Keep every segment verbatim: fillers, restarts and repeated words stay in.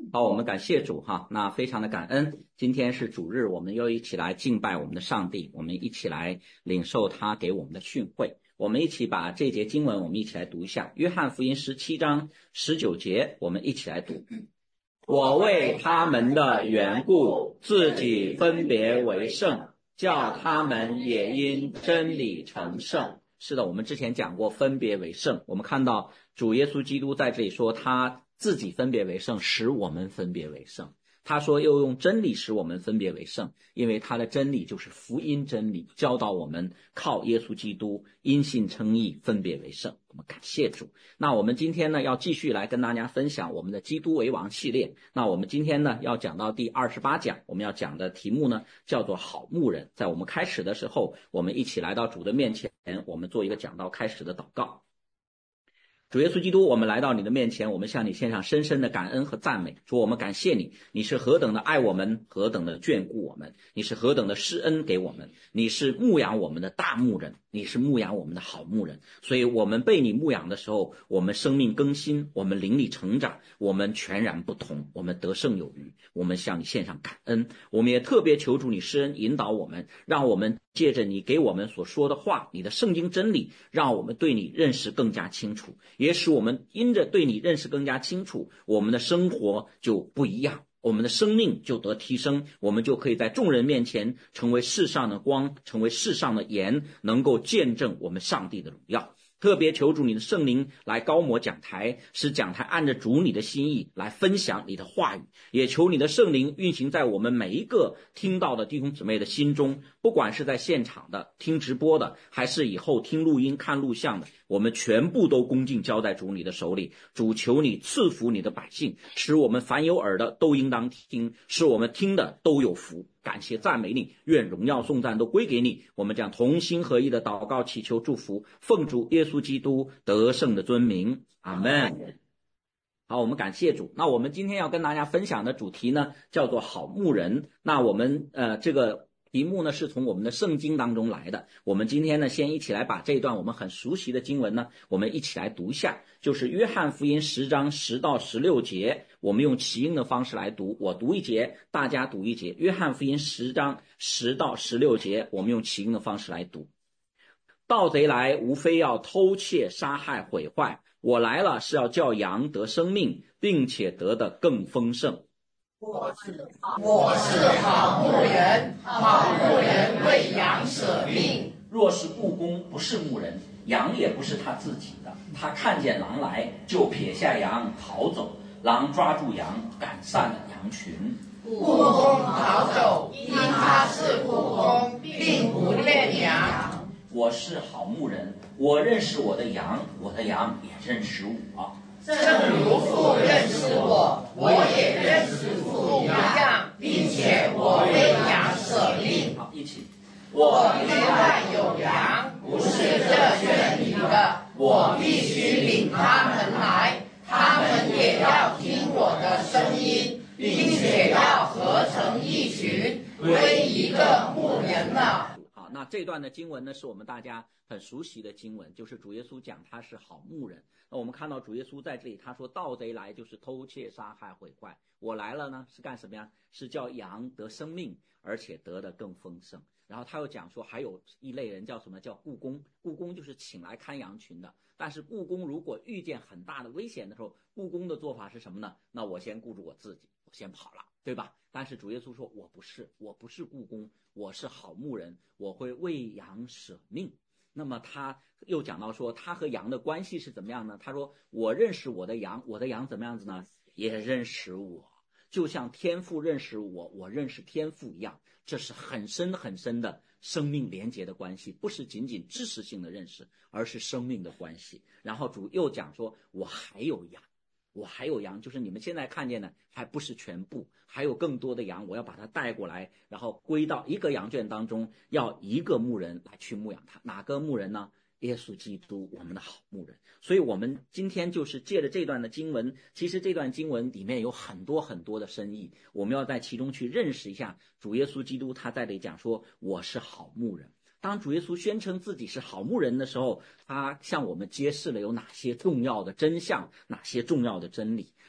好，我们感谢主哈，那非常的感恩。今天是主日，我们又一起来敬拜我们的上帝，我们一起来领受他给我们的训诲。我们一起把这节经文，我们一起来读一下。约翰福音十七章十九节，我们一起来读。我为他们的缘故，自己分别为圣，叫他们也因真理成圣。是的，我们之前讲过分别为圣，我们看到主耶稣基督在这里说他自己分别为圣，使我们分别为圣。他说又用真理使我们分别为圣，因为他的真理就是福音真理，教导我们靠耶稣基督因信称义，分别为圣。我们感谢主。那我们今天呢要继续来跟大家分享我们的基督为王系列。那我们今天呢要讲到第二十八讲，我们要讲的题目呢叫做好牧人。在我们开始的时候，我们一起来到主的面前，我们做一个讲道开始的祷告。主耶稣基督，我们来到你的面前，我们向你献上深深的感恩和赞美。主，我们感谢你，你是何等的爱我们，何等的眷顾我们，你是何等的施恩给我们，你是牧养我们的大牧人，你是牧养我们的好牧人。所以我们被你牧养的时候，我们生命更新，我们灵里成长，我们全然不同，我们得胜有余。我们向你献上感恩，我们也特别求主你施恩引导我们，让我们借着你给我们所说的话，你的圣经真理，让我们对你认识更加清楚，也使我们因着对你认识更加清楚，我们的生活就不一样，我们的生命就得提升，我们就可以在众人面前成为世上的光，成为世上的盐，能够见证我们上帝的荣耀。特别求主你的圣灵来高摩讲台，使讲台按着主你的心意来分享你的话语，也求你的圣灵运行在我们每一个听到的弟兄姊妹的心中，不管是在现场的听直播的，还是以后听录音看录像的，我们全部都恭敬交在主你的手里。主，求你赐福你的百姓，使我们凡有耳的都应当听，使我们听的都有福。感谢赞美你，愿荣耀颂赞都归给你。我们将同心合意的祷告祈求祝福，奉主耶稣基督得胜的尊名，阿们。好，我们感谢主。那我们今天要跟大家分享的主题呢叫做好牧人。那我们呃这个题目呢是从我们的圣经当中来的。我们今天呢先一起来把这段我们很熟悉的经文呢我们一起来读一下，就是约翰福音十章十到十六节，我们用齐音的方式来读，我读一节大家读一节。约翰福音十章十到十六节，我们用齐音的方式来读。盗贼来无非要偷窃杀害毁坏，我来了是要叫羊得生命，并且得的更丰盛。 我是我是好牧人，好牧人为羊舍命。 若是雇工不是牧人，羊也不是他自己的，他看见狼来，就撇下羊逃走，狼抓住羊，赶散了羊群。 雇工逃走，因他是雇工，并不恋羊。 我是好牧人，我认识我的羊，我的羊也认识我。 正如父认识我，我也认识父一样，并且我为羊舍命。 好，一起。 我另外有羊，不是这圈里的，我必须领他们来，他们也要听我的声音，并且要合成一群，归一个牧人了。 那这段的经文呢是我们大家很熟悉的经文，就是主耶稣讲他是好牧人。那我们看到主耶稣在这里他说盗贼来就是偷窃杀害毁坏，我来了呢是干什么呀？是叫羊得生命，而且得的更丰盛。然后他又讲说还有一类人叫什么，叫雇工。雇工就是请来看羊群的，但是雇工如果遇见很大的危险的时候，雇工的做法是什么呢？那我先顾住我自己，我先跑了，对吧？但是主耶稣说我不是，我不是雇工，我是好牧人，我会为羊舍命。那么他又讲到说他和羊的关系是怎么样呢？他说我认识我的羊，我的羊怎么样子呢？也认识我，就像天父认识我，我认识天父一样。这是很深很深的生命连结的关系，不是仅仅知识性的认识，而是生命的关系。然后主又讲说我还有羊，我还有羊，就是你们现在看见的还不是全部，还有更多的羊，我要把它带过来，然后归到一个羊圈当中，要一个牧人来去牧养它。哪个牧人呢？耶稣基督，我们的好牧人。所以我们今天就是借着这段的经文，其实这段经文里面有很多很多的深意，我们要在其中去认识一下主耶稣基督他在这里讲说我是好牧人。当主耶稣宣称自己是好牧人的时候，他向我们揭示了有哪些重要的真相，哪些重要的真理。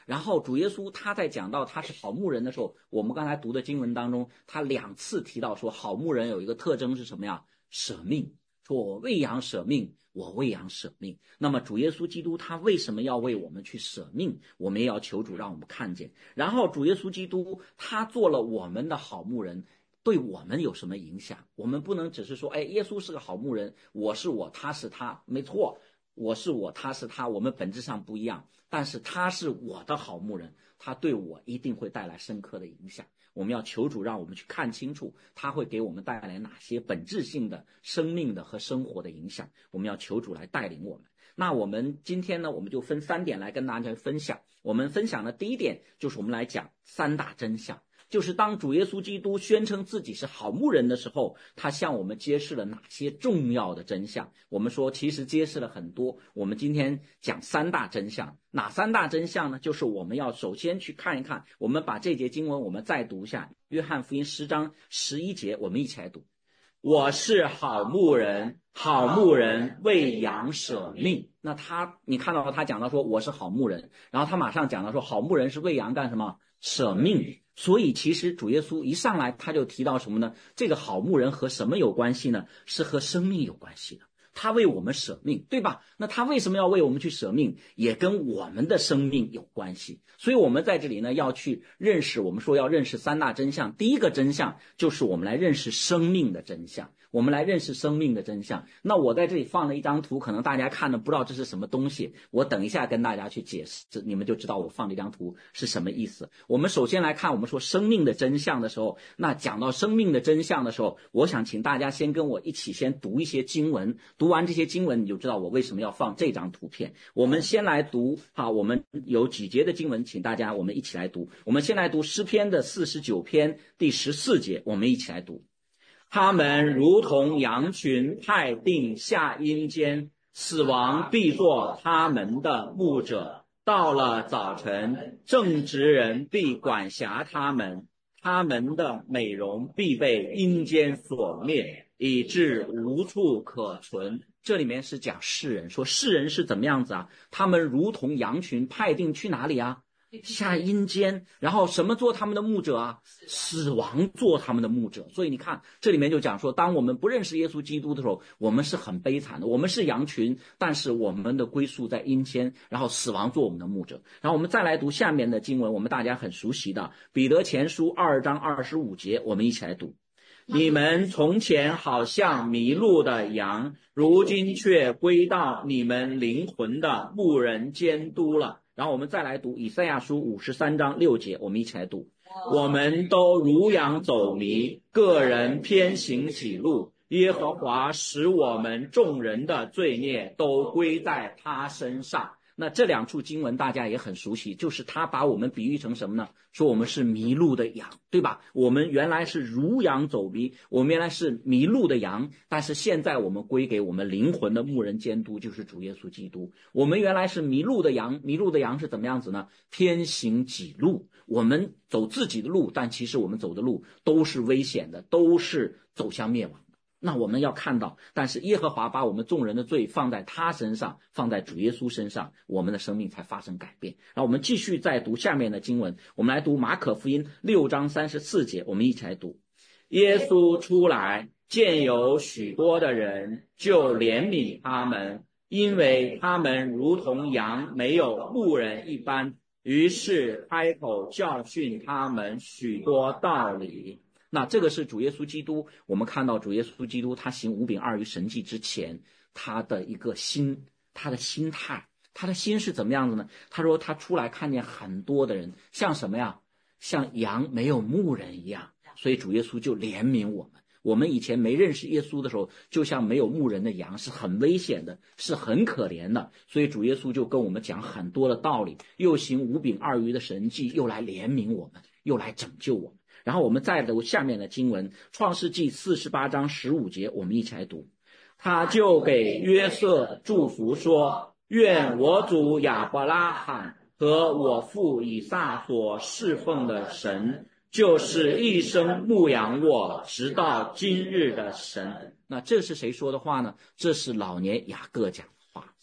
然后主耶稣他在讲到他是好牧人的时候，我们刚才读的经文当中，他两次提到说好牧人有一个特征是什么呀？舍命，说我为羊舍命，我为羊舍命。那么主耶稣基督他为什么要为我们去舍命？我们也要求主让我们看见。然后主耶稣基督他做了我们的好牧人，对我们有什么影响？我们不能只是说，哎，耶稣是个好牧人，我是我，他是他，没错，我是我，他是他，我们本质上不一样，但是他是我的好牧人，他对我一定会带来深刻的影响。我们要求主让我们去看清楚，他会给我们带来哪些本质性的生命的和生活的影响，我们要求主来带领我们。那我们今天呢，我们就分三点来跟大家分享。我们分享的第一点就是我们来讲三大真相，就是当主耶稣基督宣称自己是好牧人的时候，他向我们揭示了哪些重要的真相。我们说其实揭示了很多，我们今天讲三大真相。哪三大真相呢？就是我们要首先去看一看，我们把这节经文我们再读一下，约翰福音十章十一节，我们一起来读。我是好牧人，好牧人为羊舍命。那他你看到他讲到说我是好牧人，然后他马上讲到说好牧人是为羊干什么？舍命。所以其实主耶稣一上来他就提到什么呢？这个好牧人和什么有关系呢？是和生命有关系的。他为我们舍命，对吧？那他为什么要为我们去舍命？也跟我们的生命有关系。所以我们在这里呢，要去认识，我们说要认识三大真相。第一个真相就是我们来认识生命的真相，我们来认识生命的真相。那我在这里放了一张图，可能大家看的不知道这是什么东西，我等一下跟大家去解释，你们就知道我放这张图是什么意思。我们首先来看，我们说生命的真相的时候，那讲到生命的真相的时候，我想请大家先跟我一起先读一些经文，读完这些经文你就知道我为什么要放这张图片。我们先来读好，我们有几节的经文，请大家我们一起来读。我们先来读诗篇的四十九篇第十四节，我们一起来读。他们如同羊群派定下阴间，死亡必做他们的牧者。到了早晨，正直人必管辖他们，他们的美容必被阴间所灭，以致无处可存。这里面是讲世人，说世人是怎么样子啊？他们如同羊群派定去哪里啊？下阴间。然后什么做他们的牧者啊？死亡做他们的牧者。所以你看这里面就讲说，当我们不认识耶稣基督的时候，我们是很悲惨的，我们是羊群，但是我们的归宿在阴间，然后死亡做我们的牧者。然后我们再来读下面的经文，我们大家很熟悉的彼得前书二章二十五节，我们一起来读。你们从前好像迷路的羊，如今却归到你们灵魂的牧人监督了。然后我们再来读以赛亚书五十三章六节，我们一起来读。我们都如羊走迷，个人偏行己路，耶和华使我们众人的罪孽都归在他身上。那这两处经文大家也很熟悉，就是他把我们比喻成什么呢？说我们是迷路的羊，对吧？我们原来是如羊走迷，我们原来是迷路的羊，但是现在我们归给我们灵魂的牧人监督，就是主耶稣基督。我们原来是迷路的羊，迷路的羊是怎么样子呢？偏行己路，我们走自己的路，但其实我们走的路都是危险的，都是走向灭亡。那我们要看到，但是耶和华把我们众人的罪放在他身上，放在主耶稣身上，我们的生命才发生改变。然后我们继续再读下面的经文，我们来读马可福音六章三十四节，我们一起来读。耶稣出来，见有许多的人，就怜悯他们，因为他们如同羊没有牧人一般，于是开口教训他们许多道理。那这个是主耶稣基督，我们看到主耶稣基督他行五饼二鱼神迹之前，他的一个心，他的心态，他的心是怎么样子呢？他说他出来看见很多的人，像什么呀？像羊没有牧人一样，所以主耶稣就怜悯我们。我们以前没认识耶稣的时候，就像没有牧人的羊，是很危险的，是很可怜的。所以主耶稣就跟我们讲很多的道理，又行五饼二鱼的神迹，又来怜悯我们，又来拯救我们。然后我们再读下面的经文，创世纪四十八章十五节，我们一起来读。他就给约瑟祝福说，愿我主亚伯拉罕和我父以撒所侍奉的神，就是一生牧养我直到今日的神。那这是谁说的话呢？这是老年雅各讲的话。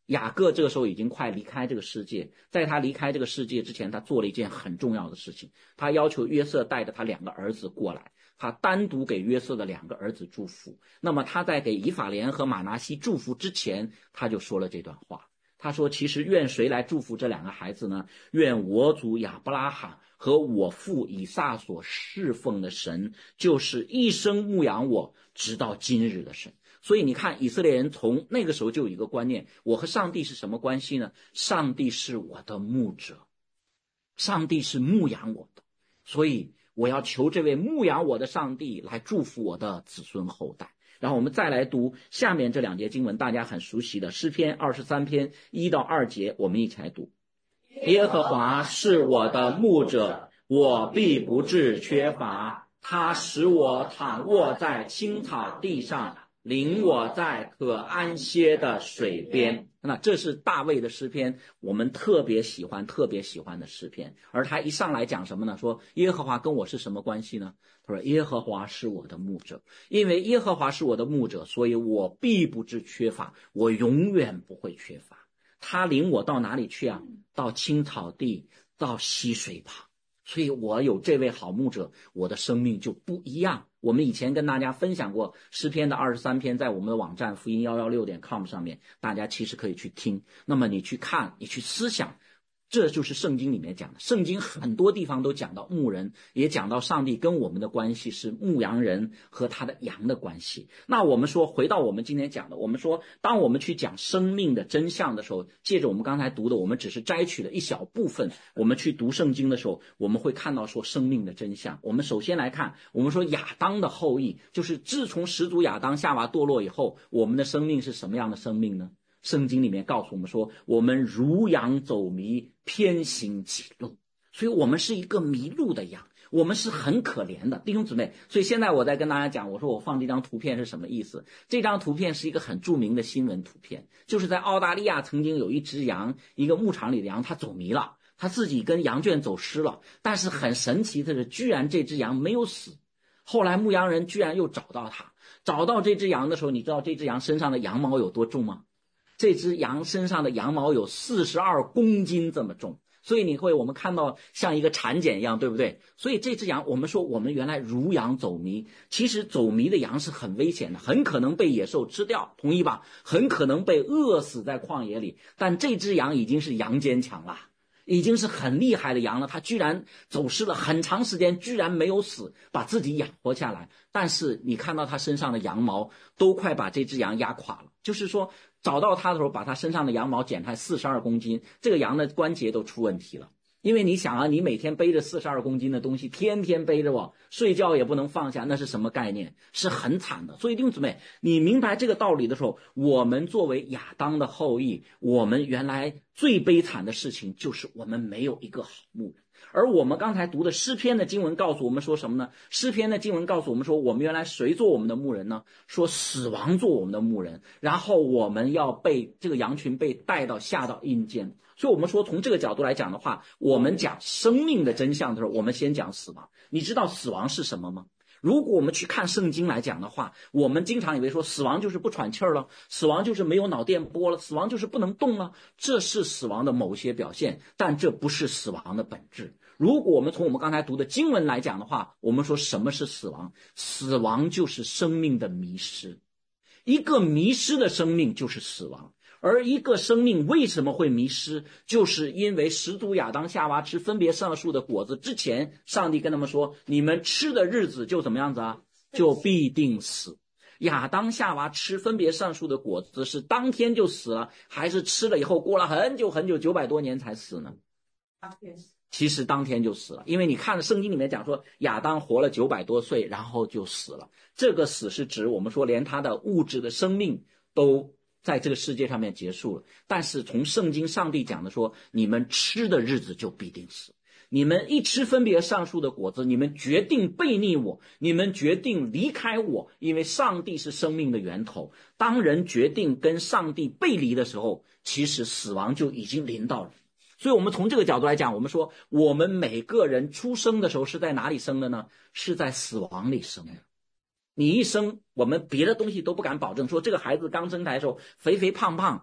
雅各这个时候已经快离开这个世界，在他离开这个世界之前，他做了一件很重要的事情，他要求约瑟带着他两个儿子过来，他单独给约瑟的两个儿子祝福。那么他在给以法莲和马拿西祝福之前，他就说了这段话。他说，其实愿谁来祝福这两个孩子呢？愿我主亚伯拉罕和我父以撒所侍奉的神，就是一生牧养我直到今日的神。所以你看，以色列人从那个时候就有一个观念，我和上帝是什么关系呢？上帝是我的牧者，上帝是牧养我的，所以我要求这位牧养我的上帝来祝福我的子孙后代。然后我们再来读下面这两节经文，大家很熟悉的诗篇二十三篇一到二节，我们一起来读。耶和华是我的牧者，我必不致缺乏。他使我躺卧在青草地上，领我在可安歇的水边。那这是大卫的诗篇，我们特别喜欢特别喜欢的诗篇。而他一上来讲什么呢？说耶和华跟我是什么关系呢？他说耶和华是我的牧者，因为耶和华是我的牧者，所以我必不致缺乏，我永远不会缺乏。他领我到哪里去啊？到青草地，到溪水旁。所以我有这位好牧者，我的生命就不一样。我们以前跟大家分享过诗篇的二十三篇，在我们的网站福音一一六点 com 上面，大家其实可以去听。那么你去看，你去思想，这就是圣经里面讲的。圣经很多地方都讲到牧人，也讲到上帝跟我们的关系是牧羊人和他的羊的关系。那我们说回到我们今天讲的，我们说当我们去讲生命的真相的时候，借着我们刚才读的，我们只是摘取了一小部分，我们去读圣经的时候，我们会看到说生命的真相。我们首先来看，我们说亚当的后裔，就是自从始祖亚当夏娃堕落以后，我们的生命是什么样的生命呢？圣经里面告诉我们说，我们如羊走迷，偏行己路。所以我们是一个迷路的羊，我们是很可怜的弟兄姊妹。所以现在我在跟大家讲，我说我放这张图片是什么意思？这张图片是一个很著名的新闻图片，就是在澳大利亚曾经有一只羊，一个牧场里的羊，它走迷了，它自己跟羊圈走失了，但是很神奇的是，居然这只羊没有死。后来牧羊人居然又找到它，找到这只羊的时候，你知道这只羊身上的羊毛有多重吗？这只羊身上的羊毛有四十二公斤这么重，所以你会我们看到像一个产检一样，对不对？所以这只羊，我们说我们原来如羊走迷，其实走迷的羊是很危险的，很可能被野兽吃掉，同意吧？很可能被饿死在旷野里。但这只羊已经是羊坚强了，已经是很厉害的羊了，它居然走失了很长时间，居然没有死，把自己养活下来。但是你看到它身上的羊毛都快把这只羊压垮了，就是说找到它的时候，把它身上的羊毛剪开四十二公斤，这个羊的关节都出问题了。因为你想啊，你每天背着四十二公斤的东西，天天背着我，睡觉也不能放下，那是什么概念？是很惨的。所以弟兄姊妹，你明白这个道理的时候，我们作为亚当的后裔，我们原来最悲惨的事情就是我们没有一个好牧人。而我们刚才读的诗篇的经文告诉我们说什么呢？诗篇的经文告诉我们说，我们原来谁做我们的牧人呢？说死亡做我们的牧人，然后我们要被这个羊群被带到下到阴间。所以我们说从这个角度来讲的话，我们讲生命的真相的时候，我们先讲死亡。你知道死亡是什么吗？如果我们去看圣经来讲的话，我们经常以为说死亡就是不喘气儿了，死亡就是没有脑电波了，死亡就是不能动了，这是死亡的某些表现，但这不是死亡的本质。如果我们从我们刚才读的经文来讲的话，我们说什么是死亡？死亡就是生命的迷失，一个迷失的生命就是死亡。而一个生命为什么会迷失，就是因为始祖亚当夏娃吃分别善恶树的果子之前，上帝跟他们说，你们吃的日子就怎么样子啊？就必定死。亚当夏娃吃分别善恶树的果子是当天就死了，还是吃了以后过了很久很久九百多年才死呢？其实当天就死了，因为你看圣经里面讲说亚当活了九百多岁然后就死了。这个死是指我们说连他的物质的生命都在这个世界上面结束了，但是从圣经上帝讲的说，你们吃的日子就必定死。你们一吃分别善恶树的果子，你们决定背逆我，你们决定离开我，因为上帝是生命的源头。当人决定跟上帝背离的时候，其实死亡就已经临到了。所以我们从这个角度来讲，我们说我们每个人出生的时候是在哪里生的呢？是在死亡里生的。你一生，我们别的东西都不敢保证，说这个孩子刚生出来的时候肥肥胖胖，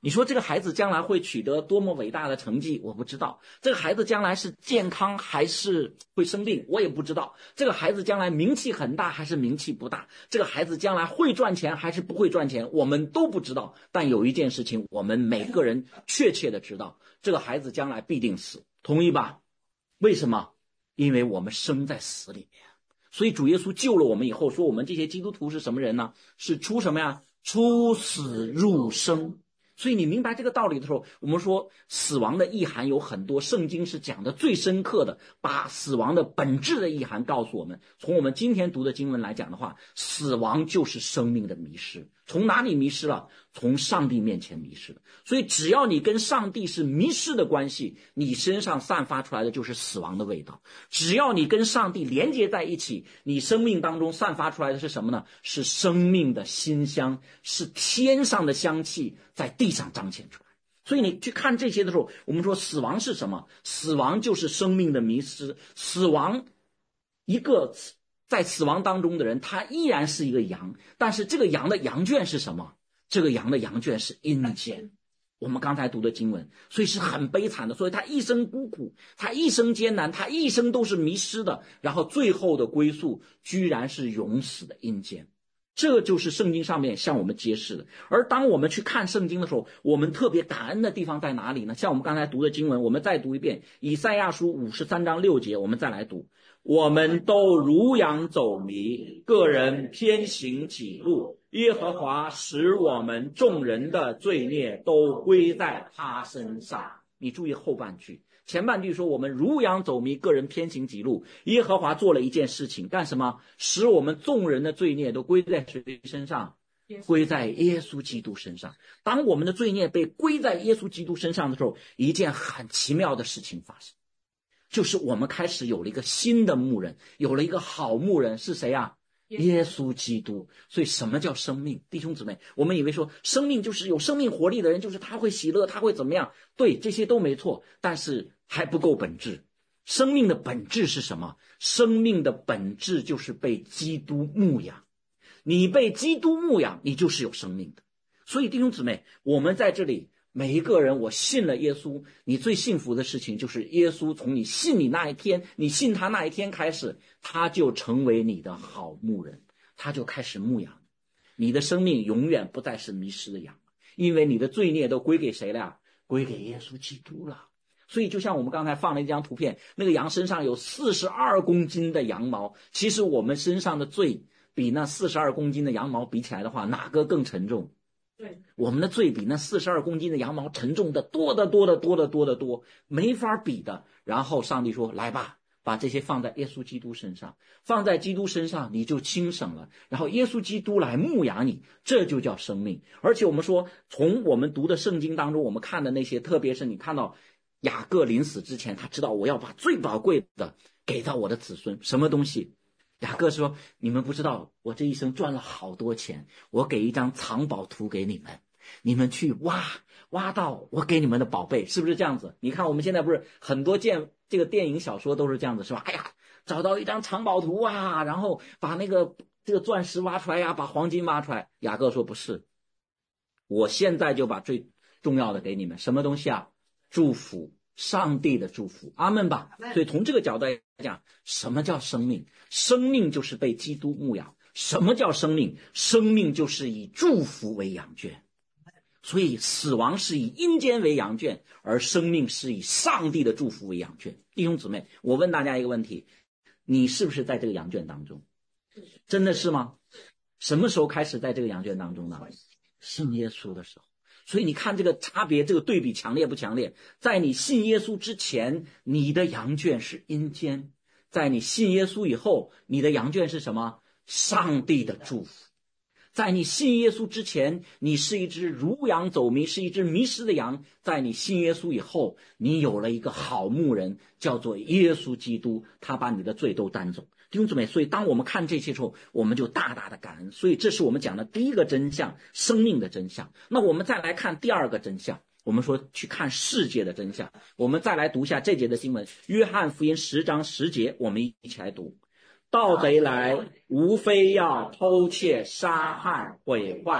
你说这个孩子将来会取得多么伟大的成绩，我不知道。这个孩子将来是健康还是会生病，我也不知道。这个孩子将来名气很大还是名气不大，这个孩子将来会赚钱还是不会赚钱，我们都不知道。但有一件事情我们每个人确切的知道，这个孩子将来必定死，同意吧？为什么？因为我们生在死里面。所以主耶稣救了我们以后，说我们这些基督徒是什么人呢？是出什么呀？出死入生。所以你明白这个道理的时候，我们说死亡的意涵有很多，圣经是讲的最深刻的，把死亡的本质的意涵告诉我们。从我们今天读的经文来讲的话，死亡就是生命的迷失。从哪里迷失了？从上帝面前迷失了。所以只要你跟上帝是迷失的关系，你身上散发出来的就是死亡的味道。只要你跟上帝连接在一起，你生命当中散发出来的是什么呢？是生命的馨香，是天上的香气在地上彰显出来。所以你去看这些的时候，我们说死亡是什么？死亡就是生命的迷失。死亡，一个在死亡当中的人，他依然是一个羊，但是这个羊的羊圈是什么？这个羊的羊圈是阴间。我们刚才读的经文，所以是很悲惨的。所以他一生孤苦，他一生艰难，他一生都是迷失的，然后最后的归宿居然是永死的阴间。这就是圣经上面向我们揭示的。而当我们去看圣经的时候，我们特别感恩的地方在哪里呢？像我们刚才读的经文，我们再读一遍以赛亚书五十三章六节，我们再来读。我们都如羊走迷，个人偏行己路，耶和华使我们众人的罪孽都归在他身上。你注意后半句，前半句说我们如羊走迷，个人偏行己路，耶和华做了一件事情，干什么？使我们众人的罪孽都归在谁身上？归在耶稣基督身上。当我们的罪孽被归在耶稣基督身上的时候，一件很奇妙的事情发生，就是我们开始有了一个新的牧人，有了一个好牧人，是谁啊？耶稣基督。所以什么叫生命？弟兄姊妹，我们以为说生命就是有生命活力的人，就是他会喜乐，他会怎么样？对，这些都没错，但是还不够本质。生命的本质是什么？生命的本质就是被基督牧养。你被基督牧养，你就是有生命的。所以弟兄姊妹，我们在这里每一个人，我信了耶稣，你最幸福的事情就是耶稣从你信你那一天，你信他那一天开始，他就成为你的好牧人，他就开始牧养你。你的生命永远不再是迷失的羊，因为你的罪孽都归给谁了呀？归给耶稣基督了。所以就像我们刚才放了一张图片，那个羊身上有四十二公斤的羊毛，其实我们身上的罪比那四十二公斤的羊毛比起来的话，哪个更沉重？对，我们的罪比那四十二公斤的羊毛沉重的多得多得多得多得多，没法比的。然后上帝说，来吧，把这些放在耶稣基督身上，放在基督身上你就轻省了，然后耶稣基督来牧养你，这就叫生命。而且我们说，从我们读的圣经当中，我们看的那些，特别是你看到雅各临死之前，他知道我要把最宝贵的给到我的子孙，什么东西？雅各说，你们不知道我这一生赚了好多钱，我给一张藏宝图给你们，你们去挖挖到我给你们的宝贝，是不是这样子？你看我们现在不是很多件这个电影小说都是这样子，是吧？哎呀，找到一张藏宝图啊，然后把那个这个钻石挖出来呀，把黄金挖出来。雅各说不是，我现在就把最重要的给你们，什么东西啊？祝福，上帝的祝福，阿们吧。所以从这个角度来讲，什么叫生命？生命就是被基督牧养。什么叫生命？生命就是以祝福为羊圈。所以死亡是以阴间为羊圈，而生命是以上帝的祝福为羊圈。弟兄姊妹，我问大家一个问题，你是不是在这个羊圈当中？真的是吗？什么时候开始在这个羊圈当中呢？信耶稣的时候。所以你看这个差别，这个对比强烈不强烈？在你信耶稣之前，你的羊圈是阴间；在你信耶稣以后，你的羊圈是什么？上帝的祝福。在你信耶稣之前，你是一只如羊走迷，是一只迷失的羊；在你信耶稣以后，你有了一个好牧人，叫做耶稣基督，他把你的罪都担走。弟兄姊妹，所以当我们看这些时候，我们就大大的感恩。所以这是我们讲的第一个真相，生命的真相。那我们再来看第二个真相，我们说去看世界的真相。我们再来读一下这节的经文，约翰福音十章十节，我们一起来读。盗贼来，无非要偷窃、杀害、毁坏。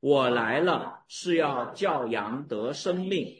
我来了是要叫羊得生命。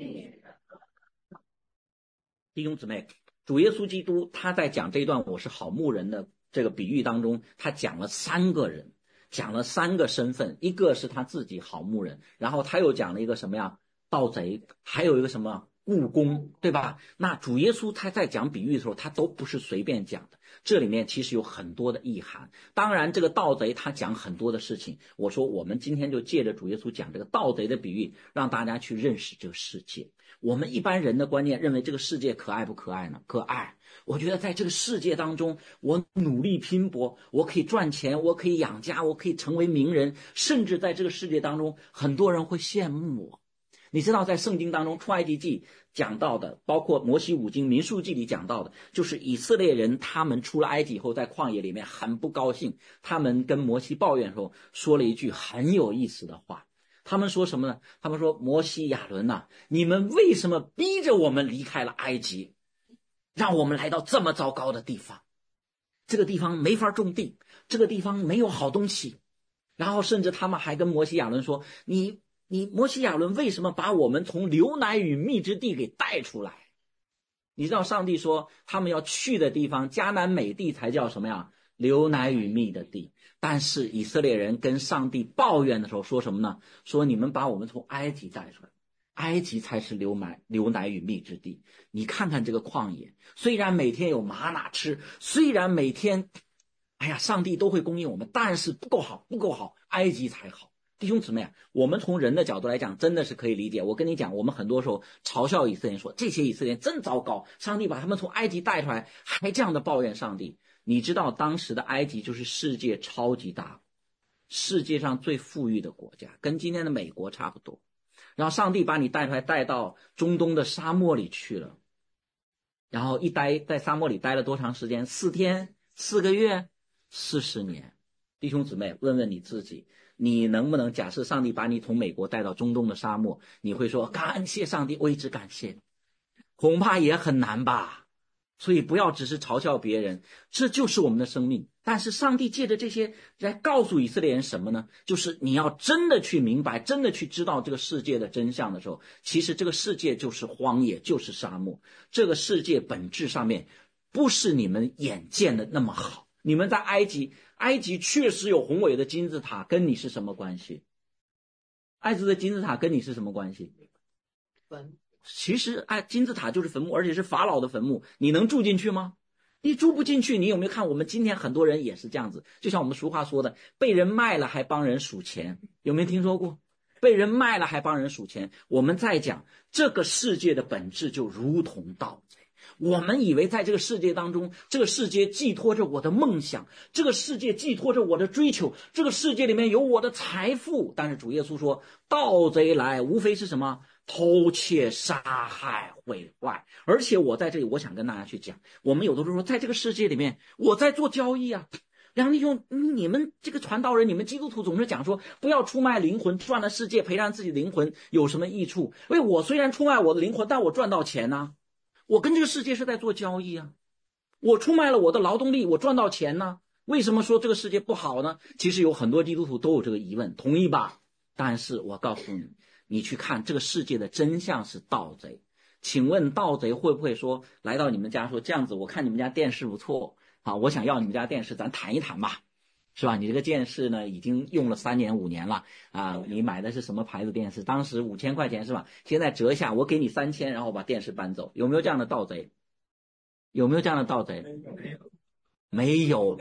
弟兄姊妹，主耶稣基督他在讲这段我是好牧人的这个比喻当中，他讲了三个人，讲了三个身份，一个是他自己好牧人，然后他又讲了一个什么呀？盗贼，还有一个什么雇工，对吧？那主耶稣他在讲比喻的时候，他都不是随便讲的，这里面其实有很多的意涵。当然这个盗贼他讲很多的事情，我说我们今天就借着主耶稣讲这个盗贼的比喻，让大家去认识这个世界。我们一般人的观念认为这个世界可爱不可爱呢？可爱。我觉得在这个世界当中，我努力拼搏，我可以赚钱，我可以养家，我可以成为名人，甚至在这个世界当中很多人会羡慕我。你知道在圣经当中出埃及记讲到的，包括摩西五经民数记里讲到的，就是以色列人他们出了埃及以后在旷野里面很不高兴，他们跟摩西抱怨的时候说了一句很有意思的话。他们说什么呢？他们说摩西亚伦啊，你们为什么逼着我们离开了埃及，让我们来到这么糟糕的地方？这个地方没法种地，这个地方没有好东西。然后甚至他们还跟摩西亚伦说，你你摩西亚伦为什么把我们从流奶与蜜之地给带出来？你知道上帝说他们要去的地方迦南美地才叫什么呀？流奶与蜜的地。但是以色列人跟上帝抱怨的时候说什么呢？说你们把我们从埃及带出来，埃及才是流奶流奶与蜜之地。你看看这个旷野，虽然每天有玛瑙吃，虽然每天哎呀上帝都会供应我们，但是不够好不够好，埃及才好。弟兄姊妹啊，我们从人的角度来讲真的是可以理解。我跟你讲，我们很多时候嘲笑以色列人说这些以色列人真糟糕，上帝把他们从埃及带出来还这样的抱怨上帝。你知道当时的埃及就是世界超级大，世界上最富裕的国家，跟今天的美国差不多。然后上帝把你带出来，带到中东的沙漠里去了，然后一待在沙漠里待了多长时间？四天、四个月、四十年。弟兄姊妹，问问你自己，你能不能假设上帝把你从美国带到中东的沙漠，你会说感谢上帝，我一直感谢？恐怕也很难吧。所以不要只是嘲笑别人，这就是我们的生命。但是上帝借着这些来告诉以色列人什么呢？就是你要真的去明白，真的去知道这个世界的真相的时候，其实这个世界就是荒野，就是沙漠。这个世界本质上面不是你们眼见的那么好。你们在埃及，埃及确实有宏伟的金字塔，跟你是什么关系？埃及的金字塔跟你是什么关系？ 坟。 其实哎，金字塔就是坟墓，而且是法老的坟墓，你能住进去吗？你住不进去。你有没有看我们今天很多人也是这样子，就像我们俗话说的，被人卖了还帮人数钱，有没有听说过？被人卖了还帮人数钱。我们在讲这个世界的本质就如同盗贼，我们以为在这个世界当中，这个世界寄托着我的梦想，这个世界寄托着我的追求，这个世界里面有我的财富。但是主耶稣说，盗贼来无非是什么？偷窃杀害毁坏。而且我在这里我想跟大家去讲，我们有的时候说在这个世界里面我在做交易啊。梁弟兄，你们这个传道人，你们基督徒总是讲说不要出卖灵魂，赚了世界赔上自己的灵魂有什么益处？因为我虽然出卖我的灵魂，但我赚到钱啊，我跟这个世界是在做交易啊。我出卖了我的劳动力，我赚到钱呢，为什么说这个世界不好呢？其实有很多基督徒都有这个疑问，同意吧？但是我告诉你，你去看这个世界的真相是盗贼。请问盗贼会不会说来到你们家说，这样子我看你们家电视不错啊，我想要你们家电视，咱谈一谈吧，是吧？你这个电视呢已经用了三年五年了啊，你买的是什么牌子电视？当时五千块钱是吧？现在折一下，我给你三千，然后把电视搬走。有没有这样的盗贼？有没有这样的盗贼？没有。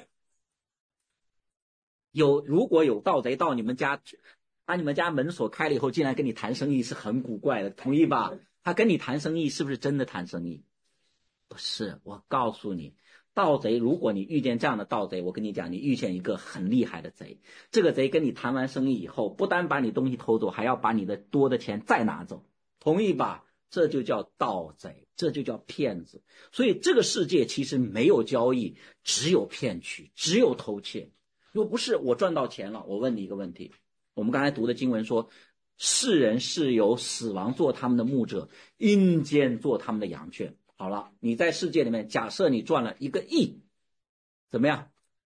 有，如果有盗贼到你们家，把你们家门锁开了以后进来跟你谈生意，是很古怪的，同意吧？他跟你谈生意是不是真的谈生意？不是。我告诉你，盗贼，如果你遇见这样的盗贼，我跟你讲，你遇见一个很厉害的贼。这个贼跟你谈完生意以后，不单把你东西偷走，还要把你的多的钱再拿走，同意吧？这就叫盗贼，这就叫骗子。所以这个世界其实没有交易，只有骗取，只有偷窃。若不是我赚到钱了，我问你一个问题，我们刚才读的经文说，世人是由死亡做他们的牧者，阴间做他们的羊圈。好了，你在世界里面，假设你赚了一个亿，怎么样？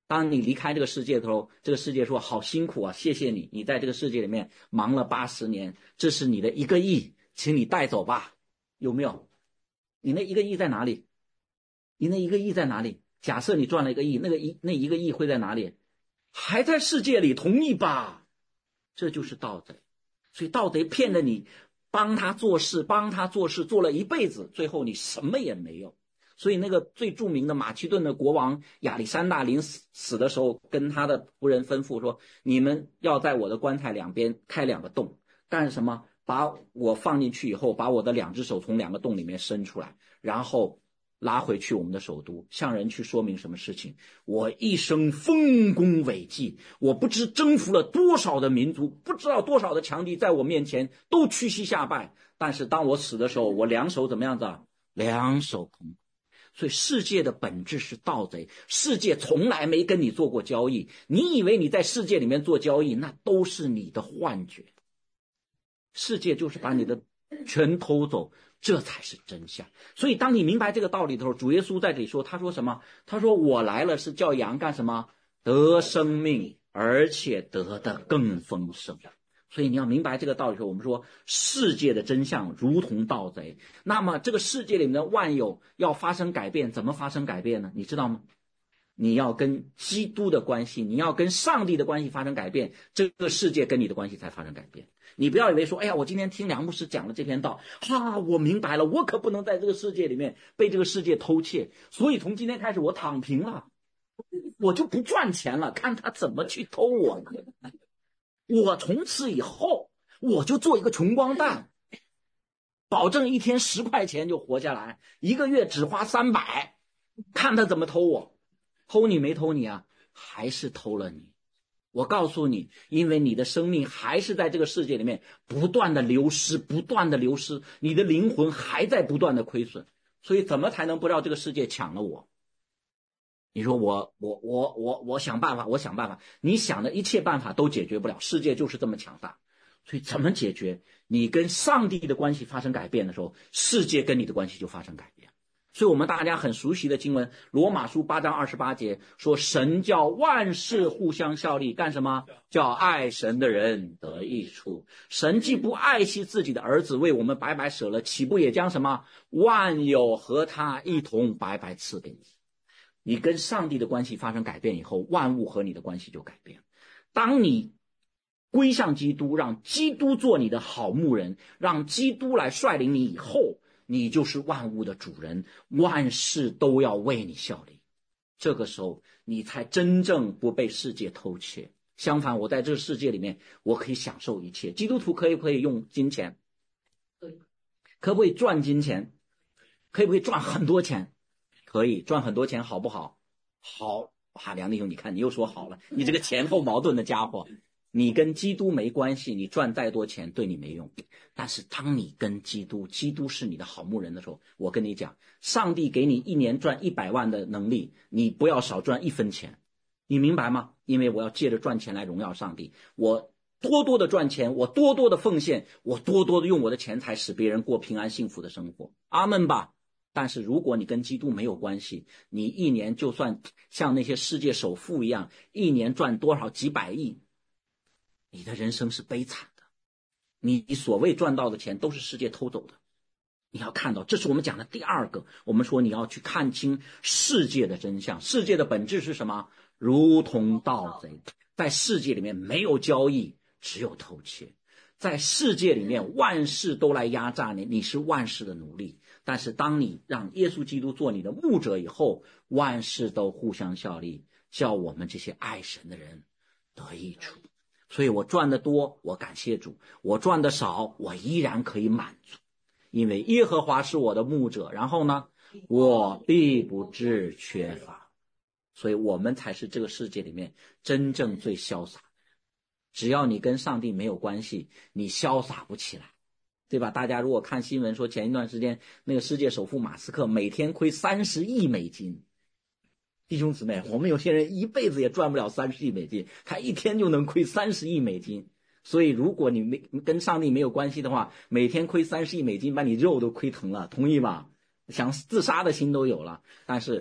当你离开这个世界的时候，这个世界说好辛苦啊，谢谢你，你在这个世界里面忙了八十年，这是你的一个亿，请你带走吧。有没有？你那一个亿在哪里？你那一个亿在哪里？假设你赚了一个亿，那个一那一个亿会在哪里？还在世界里，同意吧？这就是盗贼。所以盗贼骗了你，帮他做事，帮他做事，做了一辈子，最后你什么也没有。所以那个最著名的马其顿的国王亚历山大临死死的时候，跟他的仆人吩咐说：你们要在我的棺材两边开两个洞，干什么？把我放进去以后，把我的两只手从两个洞里面伸出来，然后拉回去我们的首都，向人去说明什么事情？我一生丰功伟绩，我不知征服了多少的民族，不知道多少的强敌在我面前都屈膝下拜，但是当我死的时候，我两手怎么样子啊？两手空。所以世界的本质是盗贼，世界从来没跟你做过交易，你以为你在世界里面做交易，那都是你的幻觉。世界就是把你的全偷走，这才是真相。所以当你明白这个道理的时候，主耶稣在这里说，他说什么？他说我来了是叫羊干什么？得生命，而且得的更丰盛。所以你要明白这个道理的时候，我们说世界的真相如同盗贼。那么这个世界里面的万有要发生改变，怎么发生改变呢？你知道吗？你要跟基督的关系，你要跟上帝的关系发生改变，这个世界跟你的关系才发生改变。你不要以为说，哎呀，我今天听梁牧师讲了这篇道，哈，我明白了，我可不能在这个世界里面被这个世界偷窃，所以从今天开始我躺平了，我就不赚钱了，看他怎么去偷我呢。我从此以后我就做一个穷光蛋，保证一天十块钱就活下来，一个月只花三百，看他怎么偷我。偷你没偷你啊？还是偷了你。我告诉你，因为你的生命还是在这个世界里面不断的流失，不断的流失，你的灵魂还在不断的亏损，所以怎么才能不让这个世界抢了我？你说我我我我我想办法，我想办法，你想的一切办法都解决不了，世界就是这么强大。所以怎么解决？你跟上帝的关系发生改变的时候，世界跟你的关系就发生改变。所以我们大家很熟悉的经文，罗马书八章二十八节说，神叫万事互相效力，干什么？叫爱神的人得益处。神既不爱惜自己的儿子为我们白白舍了，岂不也将什么万有和他一同白白赐给你？你跟上帝的关系发生改变以后，万物和你的关系就改变。当你归向基督，让基督做你的好牧人，让基督来率领你以后，你就是万物的主人，万事都要为你效力。这个时候你才真正不被世界偷窃。相反，我在这个世界里面我可以享受一切。基督徒可以不可以用金钱？可不可以赚金钱？可以不可以赚很多钱？可以赚很多钱，好不好？好啊，梁弟兄，你看你又说好了，你这个前后矛盾的家伙。你跟基督没关系，你赚再多钱对你没用。但是当你跟基督，基督是你的好牧人的时候，我跟你讲，上帝给你一年赚一百万的能力，你不要少赚一分钱。你明白吗？因为我要借着赚钱来荣耀上帝，我多多的赚钱，我多多的奉献，我多多的用我的钱财使别人过平安幸福的生活。阿们吧。但是如果你跟基督没有关系，你一年就算像那些世界首富一样，一年赚多少几百亿，你的人生是悲惨的。你所谓赚到的钱都是世界偷走的。你要看到，这是我们讲的第二个，我们说你要去看清世界的真相。世界的本质是什么？如同盗贼。在世界里面没有交易，只有偷窃。在世界里面万事都来压榨你，你是万事的奴隶。但是当你让耶稣基督做你的牧者以后，万事都互相效力，叫我们这些爱神的人得益处。所以我赚得多，我感谢主；我赚得少，我依然可以满足，因为耶和华是我的牧者。然后呢，我必不致缺乏。所以我们才是这个世界里面真正最潇洒的。只要你跟上帝没有关系，你潇洒不起来，对吧？大家如果看新闻说，前一段时间那个世界首富马斯克每天亏三十亿美金。弟兄姊妹，我们有些人一辈子也赚不了三十亿美金，他一天就能亏三十亿美金。所以如果你没跟上帝没有关系的话，每天亏三十亿美金，把你肉都亏疼了，同意吗？想自杀的心都有了。但是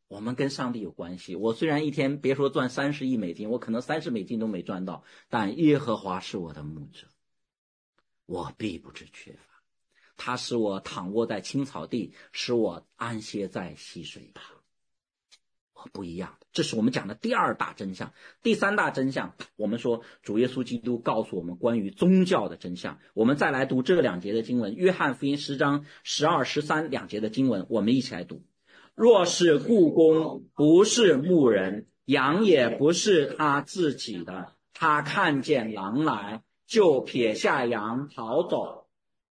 我们跟上帝有关系。我虽然一天别说赚三十亿美金，我可能三十美金都没赚到，但耶和华是我的牧者，我必不致缺乏。他使我躺卧在青草地，使我安歇在溪水旁。我不一样的，这是我们讲的第二大真相。第三大真相，我们说主耶稣基督告诉我们关于宗教的真相。我们再来读这两节的经文，约翰福音十章十二、十三两节的经文，我们一起来读。若是雇工不是牧人，羊也不是他自己的，他看见狼来，就撇下羊逃走，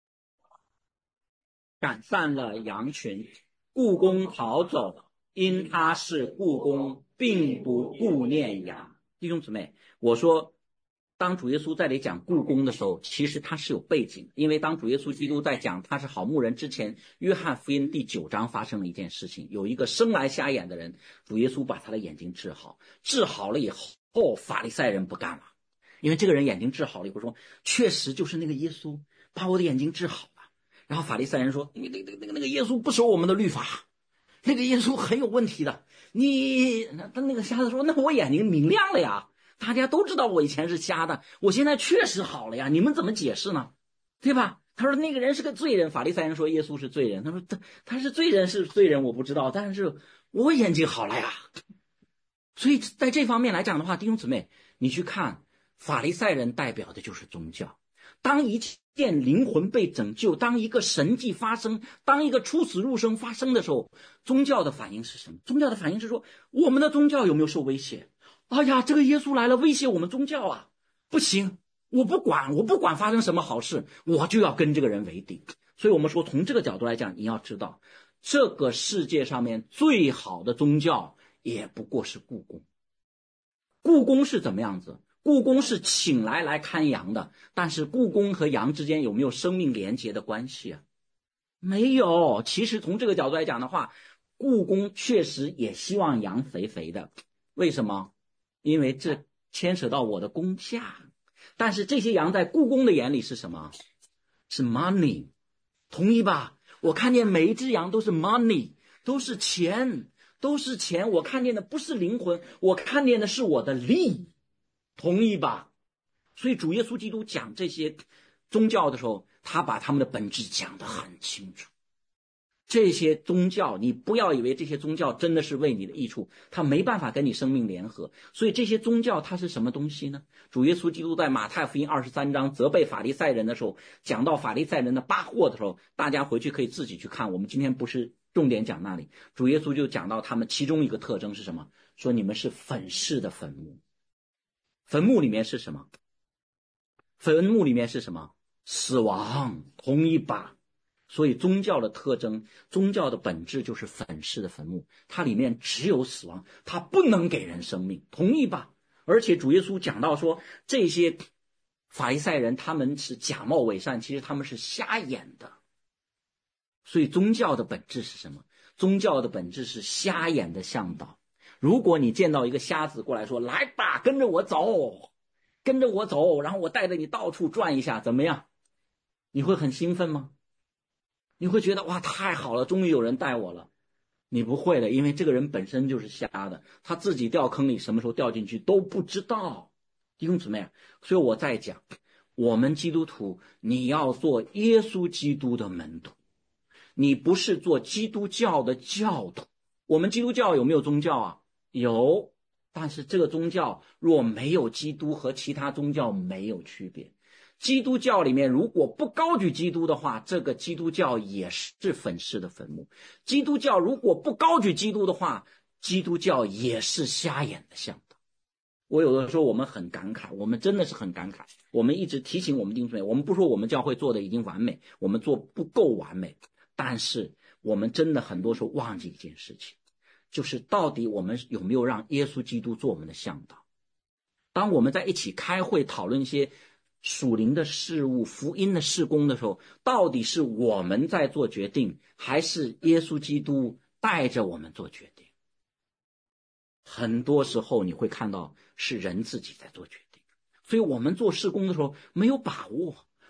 赶散了羊群。雇工逃走，因他是雇工，并不顾念羊。弟兄姊妹，我说当主耶稣在这里讲雇工的时候，其实他是有背景，因为当主耶稣基督在讲他是好牧人之前，约翰福音第九章发生了一件事情，有一个生来瞎眼的人，主耶稣把他的眼睛治好，治好了以后，法利赛人不干了，因为这个人眼睛治好了以后说，确实就是那个耶稣把我的眼睛治好了。然后法利赛人说，那个那个那个耶稣不守我们的律法，那个耶稣很有问题的。你他那个瞎子说，那我眼睛明亮了呀，大家都知道我以前是瞎的，我现在确实好了呀，你们怎么解释呢？对吧？他说那个人是个罪人，法利赛人说耶稣是罪人，他说他他是罪人是罪人我不知道，但是我眼睛好了呀。所以在这方面来讲的话，弟兄姊妹，你去看法利赛人代表的就是宗教。当一件灵魂被拯救，当一个神迹发生，当一个出死入生发生的时候，宗教的反应是什么？宗教的反应是说，我们的宗教有没有受威胁？哎呀，这个耶稣来了，威胁我们宗教啊！不行，我不管，我不管发生什么好事，我就要跟这个人为敌。所以我们说，从这个角度来讲，你要知道，这个世界上面最好的宗教也不过是雇工。雇工是怎么样子？雇工是请来来看羊的，但是雇工和羊之间有没有生命连结的关系啊？没有。其实从这个角度来讲的话，雇工确实也希望羊肥肥的。为什么？因为这牵扯到我的工价。但是这些羊在雇工的眼里是什么？是 money， 同意吧？我看见每一只羊都是 money， 都是钱，都是钱。我看见的不是灵魂，我看见的是我的利益。同意吧？所以主耶稣基督讲这些宗教的时候，他把他们的本质讲得很清楚。这些宗教，你不要以为这些宗教真的是为你的益处，他没办法跟你生命联合。所以这些宗教它是什么东西呢？主耶稣基督在马太福音二十三章责备法利赛人的时候，讲到法利赛人的八祸的时候，大家回去可以自己去看，我们今天不是重点讲那里。主耶稣就讲到他们其中一个特征是什么？说你们是粉饰的坟墓。坟墓里面是什么？坟墓里面是什么？死亡，同意吧？所以宗教的特征，宗教的本质就是粉饰的坟墓，它里面只有死亡，它不能给人生命，同意吧？而且主耶稣讲到说，这些法利赛人他们是假冒伪善，其实他们是瞎眼的。所以宗教的本质是什么？宗教的本质是瞎眼的向导。如果你见到一个瞎子过来说，来吧，跟着我走，跟着我走，然后我带着你到处转一下，怎么样？你会很兴奋吗？你会觉得哇，太好了，终于有人带我了。你不会的，因为这个人本身就是瞎的，他自己掉坑里什么时候掉进去都不知道。弟兄姊妹，所以我在讲，我们基督徒，你要做耶稣基督的门徒，你不是做基督教的教徒。我们基督教有没有宗教啊？有，但是这个宗教若没有基督，和其他宗教没有区别。基督教里面如果不高举基督的话，这个基督教也是粉饰的坟墓。基督教如果不高举基督的话，基督教也是瞎眼的向导。我有的时候我们很感慨，我们真的是很感慨，我们一直提醒我们弟兄姊妹，我们不说我们教会做的已经完美，我们做不够完美，但是我们真的很多时候忘记一件事情，就是到底我们有没有让耶稣基督做我们的向导。当我们在一起开会讨论一些属灵的事物、福音的事工的时候，到底是我们在做决定，还是耶稣基督带着我们做决定？很多时候你会看到是人自己在做决定，所以我们做事工的时候没有把握，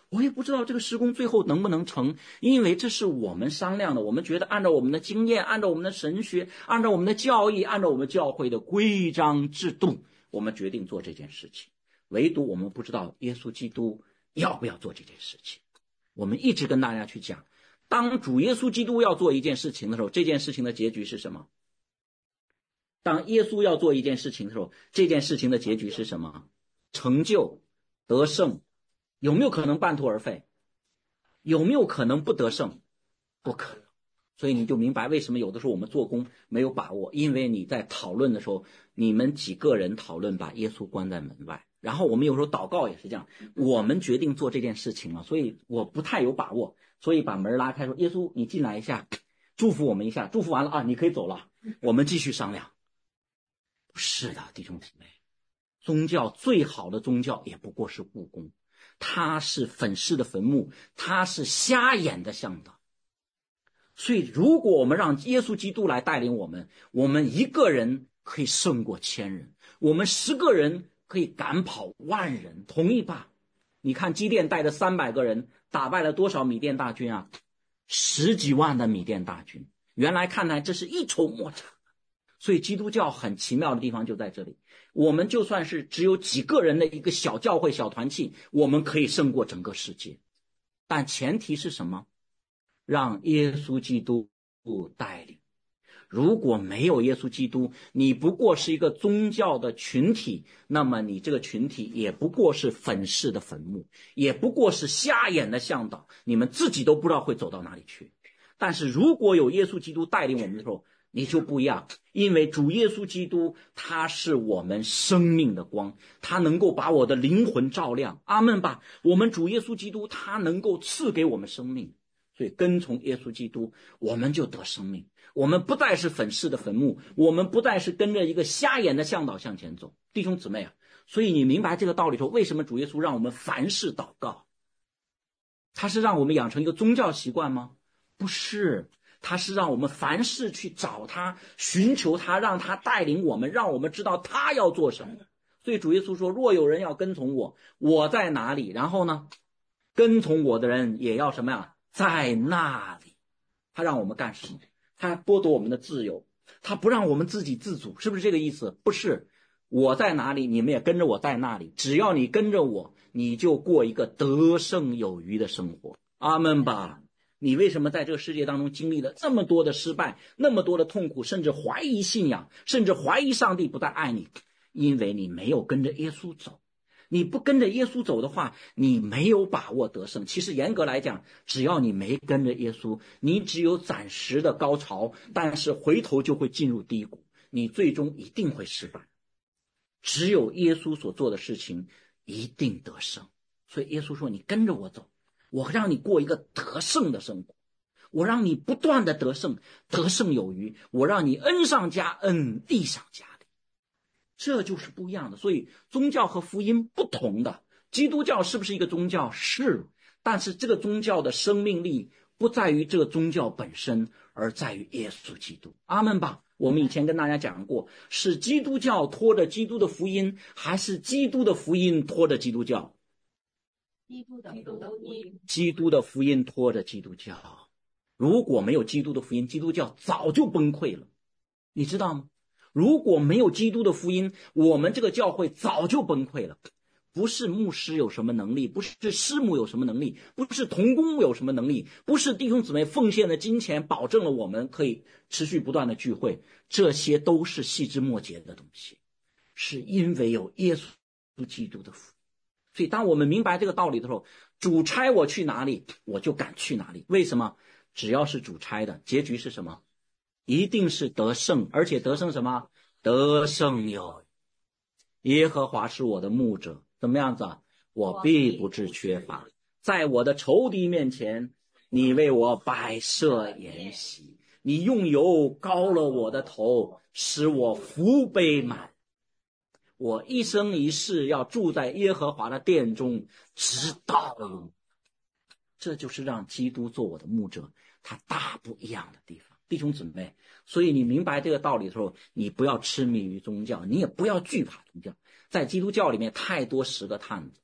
我也不知道这个施工最后能不能成，因为这是我们商量的，我们觉得按照我们的经验，按照我们的神学，按照我们的教义，按照我们教会的规章制度，我们决定做这件事情。唯独我们不知道耶稣基督要不要做这件事情。我们一直跟大家去讲，当主耶稣基督要做一件事情的时候，这件事情的结局是什么？当耶稣要做一件事情的时候，这件事情的结局是什么？成就、得胜。有没有可能半途而废？有没有可能不得胜？不可能。所以你就明白为什么有的时候我们做工没有把握，因为你在讨论的时候，你们几个人讨论把耶稣关在门外，然后我们有时候祷告也是这样，我们决定做这件事情了，所以我不太有把握，所以把门拉开说，耶稣你进来一下，祝福我们一下，祝福完了啊，你可以走了，我们继续商量。不是的，弟兄姊妹，宗教最好的宗教也不过是故宫，它是粉饰的坟墓，它是瞎眼的向导。所以如果我们让耶稣基督来带领我们，我们一个人可以胜过千人，我们十个人可以赶跑万人，同意吧？你看基甸带着三百个人打败了多少米甸大军啊？十几万的米甸大军。原来看来这是一筹莫展。所以基督教很奇妙的地方就在这里，我们就算是只有几个人的一个小教会小团契，我们可以胜过整个世界。但前提是什么？让耶稣基督带领。如果没有耶稣基督，你不过是一个宗教的群体，那么你这个群体也不过是粉饰的坟墓，也不过是瞎眼的向导，你们自己都不知道会走到哪里去。但是如果有耶稣基督带领我们的时候，你就不一样，因为主耶稣基督他是我们生命的光，他能够把我的灵魂照亮。阿们吧。我们主耶稣基督他能够赐给我们生命，所以跟从耶稣基督我们就得生命。我们不再是粉饰的坟墓，我们不再是跟着一个瞎眼的向导向前走。弟兄姊妹啊，所以你明白这个道理说，为什么主耶稣让我们凡事祷告？他是让我们养成一个宗教习惯吗？不是，他是让我们凡事去找他，寻求他，让他带领我们，让我们知道他要做什么。所以主耶稣说，若有人要跟从我，我在哪里，然后呢，跟从我的人也要什么呀？在那里。他让我们干什么？他剥夺我们的自由，他不让我们自给自足，是不是这个意思？不是，我在哪里，你们也跟着我在那里。只要你跟着我，你就过一个得胜有余的生活。阿们吧。你为什么在这个世界当中经历了这么多的失败，那么多的痛苦，甚至怀疑信仰，甚至怀疑上帝不再爱你？因为你没有跟着耶稣走。你不跟着耶稣走的话，你没有把握得胜。其实严格来讲，只要你没跟着耶稣，你只有暂时的高潮，但是回头就会进入低谷，你最终一定会失败。只有耶稣所做的事情一定得胜。所以耶稣说，你跟着我走，我让你过一个得胜的生活，我让你不断的得胜，得胜有余，我让你恩上加恩，利上加利。这就是不一样的。所以宗教和福音不同的。基督教是不是一个宗教？是，但是这个宗教的生命力不在于这个宗教本身，而在于耶稣基督。阿们吧。我们以前跟大家讲过，是基督教拖着基督的福音，还是基督的福音拖着基督教？ 基督的福音， 基督的福音拖着基督教。如果没有基督的福音，基督教早就崩溃了，你知道吗？如果没有基督的福音，我们这个教会早就崩溃了。不是牧师有什么能力，不是师母有什么能力，不是同工有什么能力，不是弟兄姊妹奉献的金钱保证了我们可以持续不断的聚会，这些都是细枝末节的东西，是因为有耶稣基督的福音。所以当我们明白这个道理的时候，主差我去哪里，我就敢去哪里。为什么？只要是主差的，结局是什么？一定是得胜，而且得胜什么？得胜有余。耶和华是我的牧者，怎么样子啊？我必不致缺乏。在我的仇敌面前，你为我摆设筵席，你用油膏了我的头，使我福杯满。我一生一世要住在耶和华的殿中，直到永。这就是让基督做我的牧者，他大不一样的地方。弟兄姊妹，所以你明白这个道理的时候，你不要痴迷于宗教，你也不要惧怕宗教。在基督教里面太多十个探子，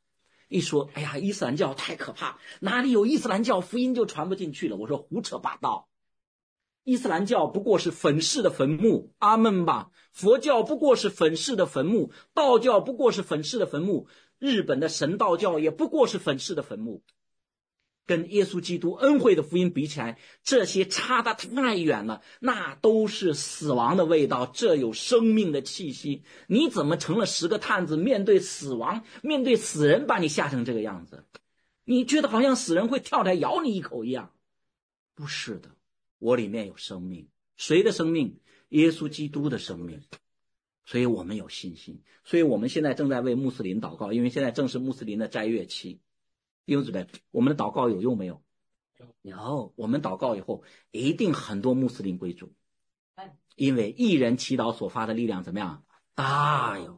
一说，哎呀，伊斯兰教太可怕，哪里有伊斯兰教，福音就传不进去了。我说胡扯八道，伊斯兰教不过是粉饰的坟墓，阿门吧。佛教不过是粉饰的坟墓，道教不过是粉饰的坟墓，日本的神道教也不过是粉饰的坟墓。跟耶稣基督恩惠的福音比起来，这些差得太远了，那都是死亡的味道，这有生命的气息。你怎么成了十个探子，面对死亡，面对死人，把你吓成这个样子？你觉得好像死人会跳出来咬你一口一样？不是的，我里面有生命。谁的生命？耶稣基督的生命。所以我们有信心。所以我们现在正在为穆斯林祷告，因为现在正是穆斯林的斋月期。弟兄姊妹，我们的祷告有用没有？有。我们祷告以后，一定很多穆斯林归主，因为一人祈祷所发的力量怎么样？大哟！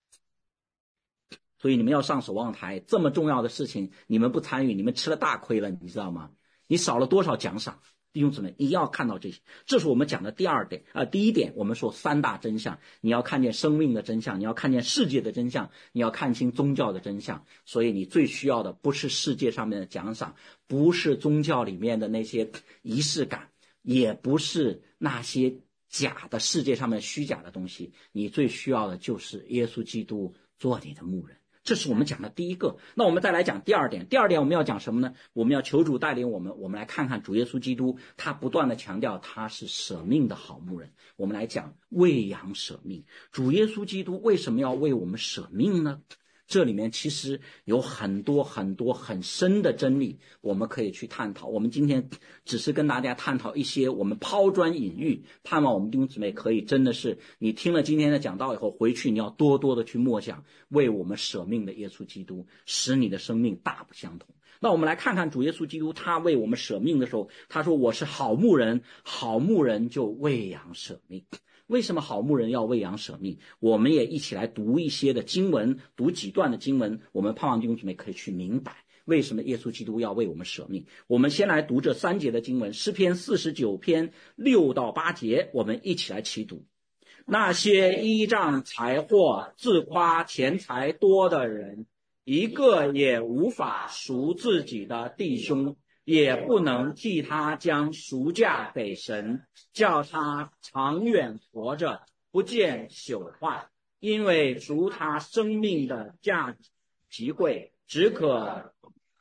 所以你们要上守望台，这么重要的事情，你们不参与，你们吃了大亏了，你知道吗？你少了多少奖赏？弟兄姊妹，你要看到这些，这是我们讲的第二点啊、呃。第一点，我们说三大真相，你要看见生命的真相，你要看见世界的真相，你要看清宗教的真相。所以你最需要的不是世界上面的奖赏，不是宗教里面的那些仪式感，也不是那些假的世界上面虚假的东西，你最需要的就是耶稣基督做你的牧人。这是我们讲的第一个。那我们再来讲第二点。第二点我们要讲什么呢？我们要求主带领我们，我们来看看主耶稣基督，他不断的强调他是舍命的好牧人。我们来讲喂养舍命。主耶稣基督为什么要为我们舍命呢？这里面其实有很多很多很深的真理，我们可以去探讨。我们今天只是跟大家探讨一些，我们抛砖引玉，盼望我们弟兄姊妹可以真的是，你听了今天的讲道以后，回去你要多多的去默想为我们舍命的耶稣基督，使你的生命大不相同。那我们来看看主耶稣基督他为我们舍命的时候，他说我是好牧人，好牧人就喂养舍命。为什么好牧人要喂养舍命？我们也一起来读一些的经文，读几段的经文，我们盼望弟兄姊妹可以去明白为什么耶稣基督要为我们舍命。我们先来读这三节的经文，诗篇四十九篇六到八节，我们一起来齐读。那些依仗财货自夸钱财多的人，一个也无法赎自己的弟兄，也不能替他将赎价给神，叫他长远活着，不见朽坏。因为赎他生命的价值极贵，只可。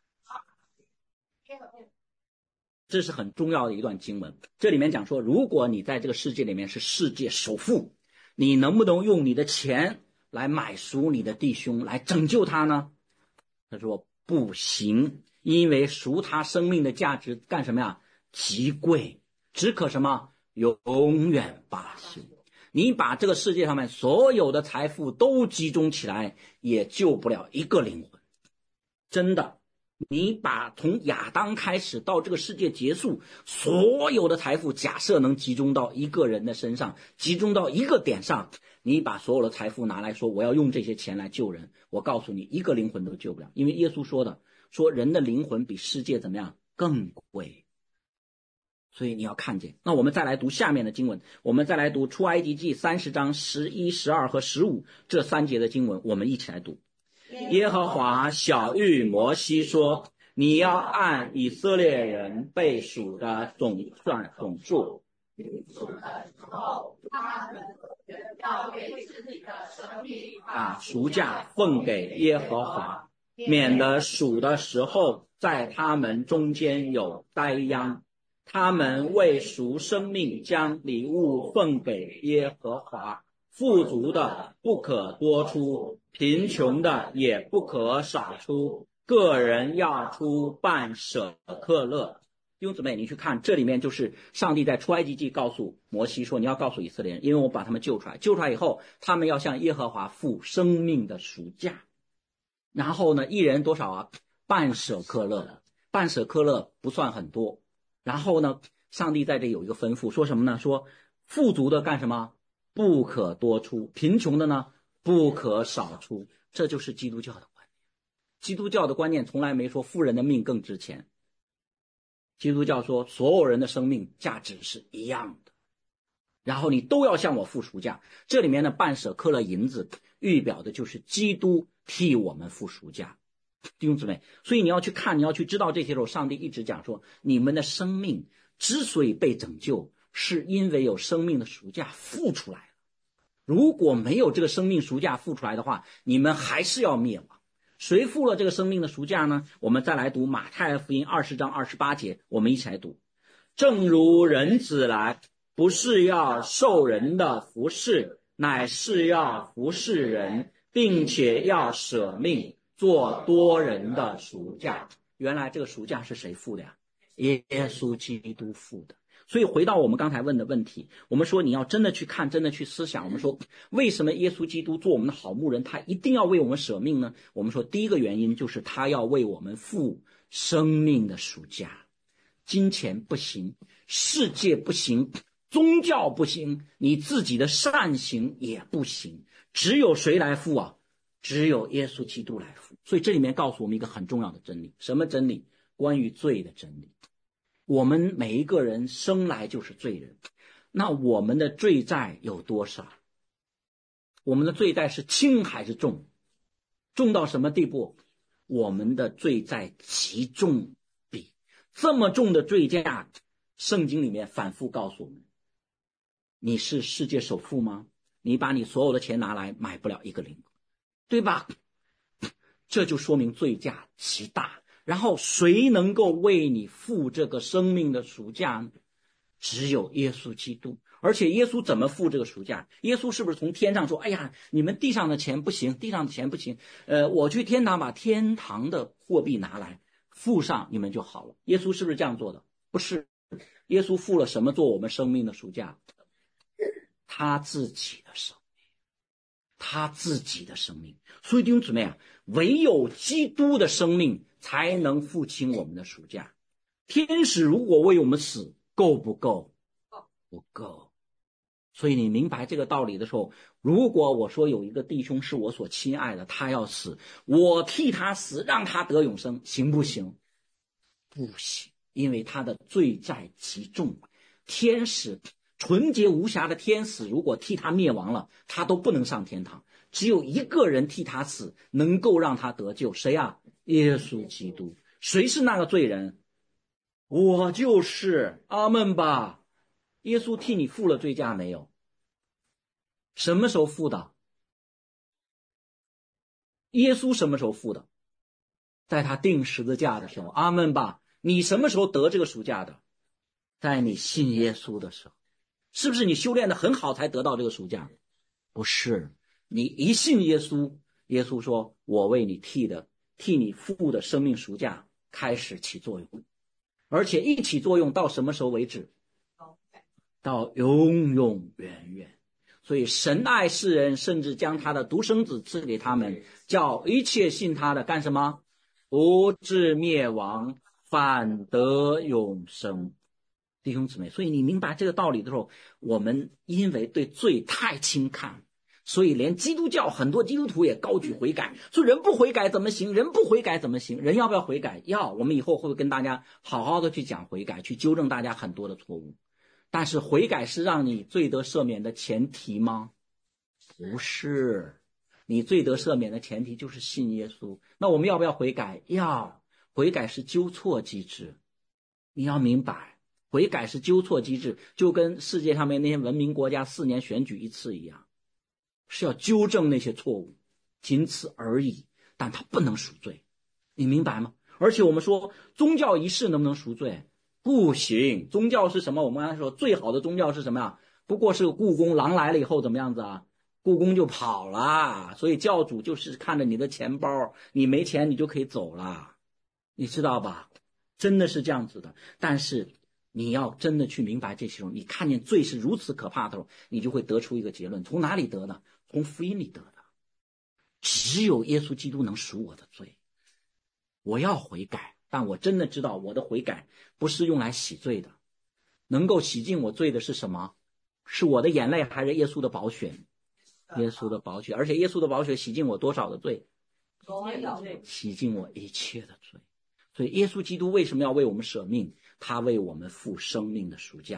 这是很重要的一段经文。这里面讲说，如果你在这个世界里面是世界首富，你能不能用你的钱来买赎你的弟兄，来拯救他呢？他说不行。因为赎他生命的价值干什么呀？极贵，只可什么？永远罢休。你把这个世界上面所有的财富都集中起来，也救不了一个灵魂。真的，你把从亚当开始到这个世界结束，所有的财富假设能集中到一个人的身上，集中到一个点上，你把所有的财富拿来说我要用这些钱来救人，我告诉你一个灵魂都救不了。因为耶稣说的，说人的灵魂比世界怎么样更贵。所以你要看见。那我们再来读下面的经文，我们再来读出埃及记三十章十一、十二和十五这三节的经文，我们一起来读。耶和华晓谕摩西说，你要按以色列人被数的总算总数，把赎价奉给耶和华，免得数的时候在他们中间有灾殃。他们为赎生命将礼物奉给耶和华，富足的不可多出，贫穷的也不可少出，个人要出半舍克勒。弟兄姊妹，你去看，这里面就是上帝在出埃及记告诉摩西说，你要告诉以色列人，因为我把他们救出来，救出来以后，他们要向耶和华付生命的赎价。然后呢，一人多少啊？半舍克勒。半舍克勒不算很多。然后呢，上帝在这有一个吩咐，说什么呢？说富足的干什么？不可多出，贫穷的呢不可少出。这就是基督教的观念。基督教的观念从来没说富人的命更值钱。基督教说所有人的生命价值是一样的，然后你都要向我付赎价。这里面的半舍克勒银子预表的就是基督替我们付赎价。 弟兄姊妹，所以你要去看，你要去知道这些时候，上帝一直讲说，你们的生命之所以被拯救，是因为有生命的赎价付出来了。如果没有这个生命赎价付出来的话，你们还是要灭亡。谁付了这个生命的赎价呢？我们再来读马太福音二十章二十八节，我们一起来读。正如人子来，不是要受人的服侍，乃是要服侍人，并且要舍命做多人的赎价。原来这个赎价是谁付的呀？耶稣基督付的。所以回到我们刚才问的问题，我们说你要真的去看，真的去思想，我们说为什么耶稣基督做我们的好牧人，他一定要为我们舍命呢？我们说第一个原因就是他要为我们付生命的赎价。金钱不行，世界不行，宗教不行，你自己的善行也不行，只有谁来付啊？只有耶稣基督来付。所以这里面告诉我们一个很重要的真理。什么真理？关于罪的真理。我们每一个人生来就是罪人，那我们的罪债有多少？我们的罪债是轻还是重？重到什么地步？我们的罪债极重比，这么重的罪价，圣经里面反复告诉我们，你是世界首富吗？你把你所有的钱拿来买不了一个灵魂，对吧？这就说明罪价极大。然后谁能够为你付这个生命的赎价呢？只有耶稣基督。而且耶稣怎么付这个赎价？耶稣是不是从天上说，哎呀，你们地上的钱不行，地上的钱不行，呃，我去天堂把天堂的货币拿来付上，你们就好了。耶稣是不是这样做的？不是。耶稣付了什么做我们生命的赎价？他自己的生命，他自己的生命。所以弟兄姊妹啊，唯有基督的生命才能付清我们的赎价。天使如果为我们死，够不够？不够。所以你明白这个道理的时候，如果我说有一个弟兄是我所亲爱的，他要死，我替他死，让他得永生，行不行？不行，因为他的罪债极重。天使，纯洁无瑕的天使，如果替他灭亡了，他都不能上天堂。只有一个人替他死，能够让他得救，谁啊？耶稣基督。谁是那个罪人？我就是。阿们吧。耶稣替你付了罪价没有？什么时候付的？耶稣什么时候付的？在他钉十字架的时候。阿们吧。你什么时候得这个赎价的？在你信耶稣的时候。是不是你修炼的很好才得到这个赎价？不是，你一信耶稣，耶稣说我为你替的替你付的生命赎价开始起作用，而且一起作用到什么时候为止？到永永远远。所以神爱世人，甚至将他的独生子赐给他们，叫一切信他的干什么？不至灭亡，反得永生。弟兄姊妹，所以你明白这个道理的时候，我们因为对罪太轻看，所以连基督教很多基督徒也高举悔改，说人不悔改怎么行？人不悔改怎么行？人要不要悔改？要。我们以后会跟大家好好的去讲悔改，去纠正大家很多的错误。但是悔改是让你罪得赦免的前提吗？不是。你罪得赦免的前提就是信耶稣。那我们要不要悔改？要。悔改是纠错机制，你要明白，悔改是纠错机制，就跟世界上面那些文明国家四年选举一次一样，是要纠正那些错误，仅此而已。但它不能赎罪，你明白吗？而且我们说宗教仪式能不能赎罪？不行。宗教是什么？我们刚才说最好的宗教是什么呀？不过是故宫，狼来了以后怎么样子啊？故宫就跑了。所以教主就是看着你的钱包，你没钱你就可以走了，你知道吧？真的是这样子的。但是你要真的去明白这些时候，你看见罪是如此可怕的时候，你就会得出一个结论。从哪里得呢？从福音里得的。只有耶稣基督能赎我的罪。我要悔改，但我真的知道我的悔改不是用来洗罪的。能够洗净我罪的是什么？是我的眼泪还是耶稣的宝血？耶稣的宝血。而且耶稣的宝血洗净我多少的罪？洗净我一切的罪。所以耶稣基督为什么要为我们舍命？他为我们付生命的赎价。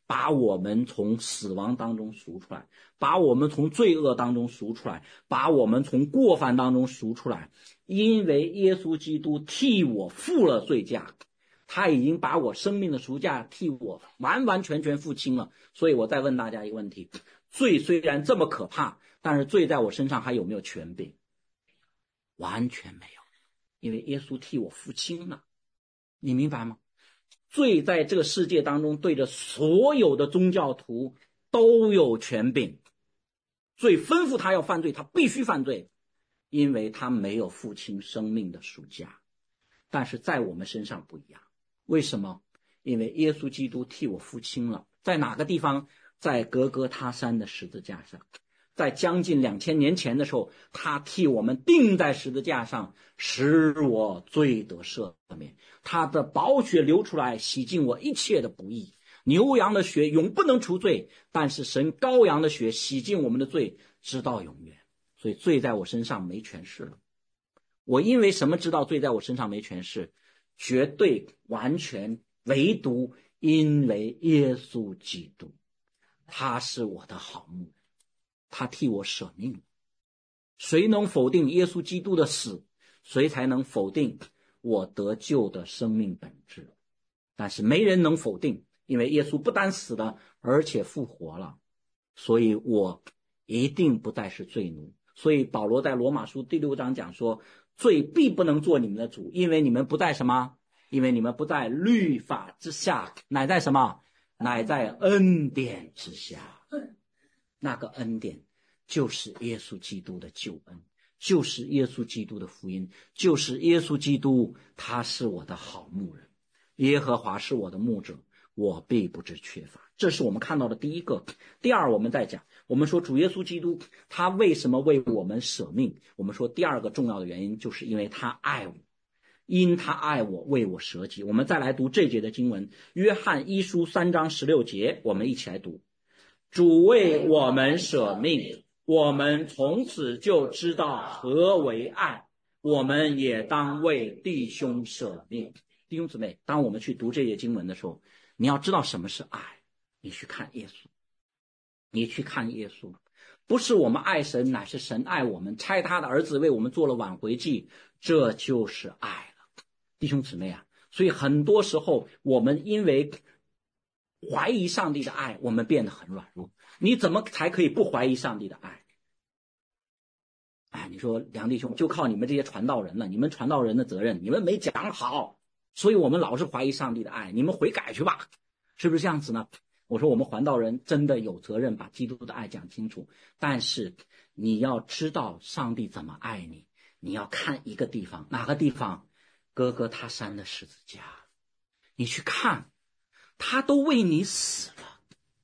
把我们从死亡当中赎出来，把我们从罪恶当中赎出来，把我们从过犯当中赎出来。因为耶稣基督替我付了罪价，他已经把我生命的赎价替我完完全全付清了。所以我再问大家一个问题，罪虽然这么可怕，但是罪在我身上还有没有权柄？完全没有，因为耶稣替我付清了。你明白吗？罪在这个世界当中对着所有的宗教徒都有权柄，罪吩咐他要犯罪，他必须犯罪，因为他没有付清生命的赎价。但是在我们身上不一样，为什么？因为耶稣基督替我付清了。在哪个地方？在革革他山的十字架上，在将近两千年前的时候，他替我们钉在十字架上，使我罪得赦免。他的宝血流出来，洗净我一切的不义。牛羊的血永不能除罪，但是神羔羊的血洗净我们的罪，直到永远。所以罪在我身上没权势了。我因为什么知道罪在我身上没权势？绝对完全唯独因为耶稣基督，他是我的好牧人，他替我舍命。谁能否定耶稣基督的死，谁才能否定我得救的生命本质。但是没人能否定，因为耶稣不单死了，而且复活了，所以我一定不再是罪奴。所以保罗在罗马书第六章讲说，罪必不能做你们的主，因为你们不在什么？因为你们不在律法之下，乃在什么？乃在恩典之下。那个恩典就是耶稣基督的救恩，就是耶稣基督的福音，就是耶稣基督，他是我的好牧人，耶和华是我的牧者，我必不致缺乏。这是我们看到的第一个。第二，我们再讲，我们说主耶稣基督他为什么为我们舍命？我们说第二个重要的原因，就是因为他爱我，因他爱我，为我舍己。我们再来读这节的经文，约翰一书三章十六节，我们一起来读。主为我们舍命，我们从此就知道何为爱，我们也当为弟兄舍命。弟兄姊妹，当我们去读这些经文的时候，你要知道什么是爱。你去看耶稣，你去看耶稣，不是我们爱神，乃是神爱我们，差他的儿子为我们做了挽回祭，这就是爱了。弟兄姊妹啊，所以很多时候我们因为怀疑上帝的爱，我们变得很软弱。你怎么才可以不怀疑上帝的爱？哎，你说梁弟兄，就靠你们这些传道人了，你们传道人的责任，你们没讲好，所以我们老是怀疑上帝的爱，你们悔改去吧，是不是这样子呢？我说我们传道人真的有责任把基督的爱讲清楚，但是你要知道上帝怎么爱你，你要看一个地方，哪个地方？哥哥他山的十字架，你去看，他都为你死了，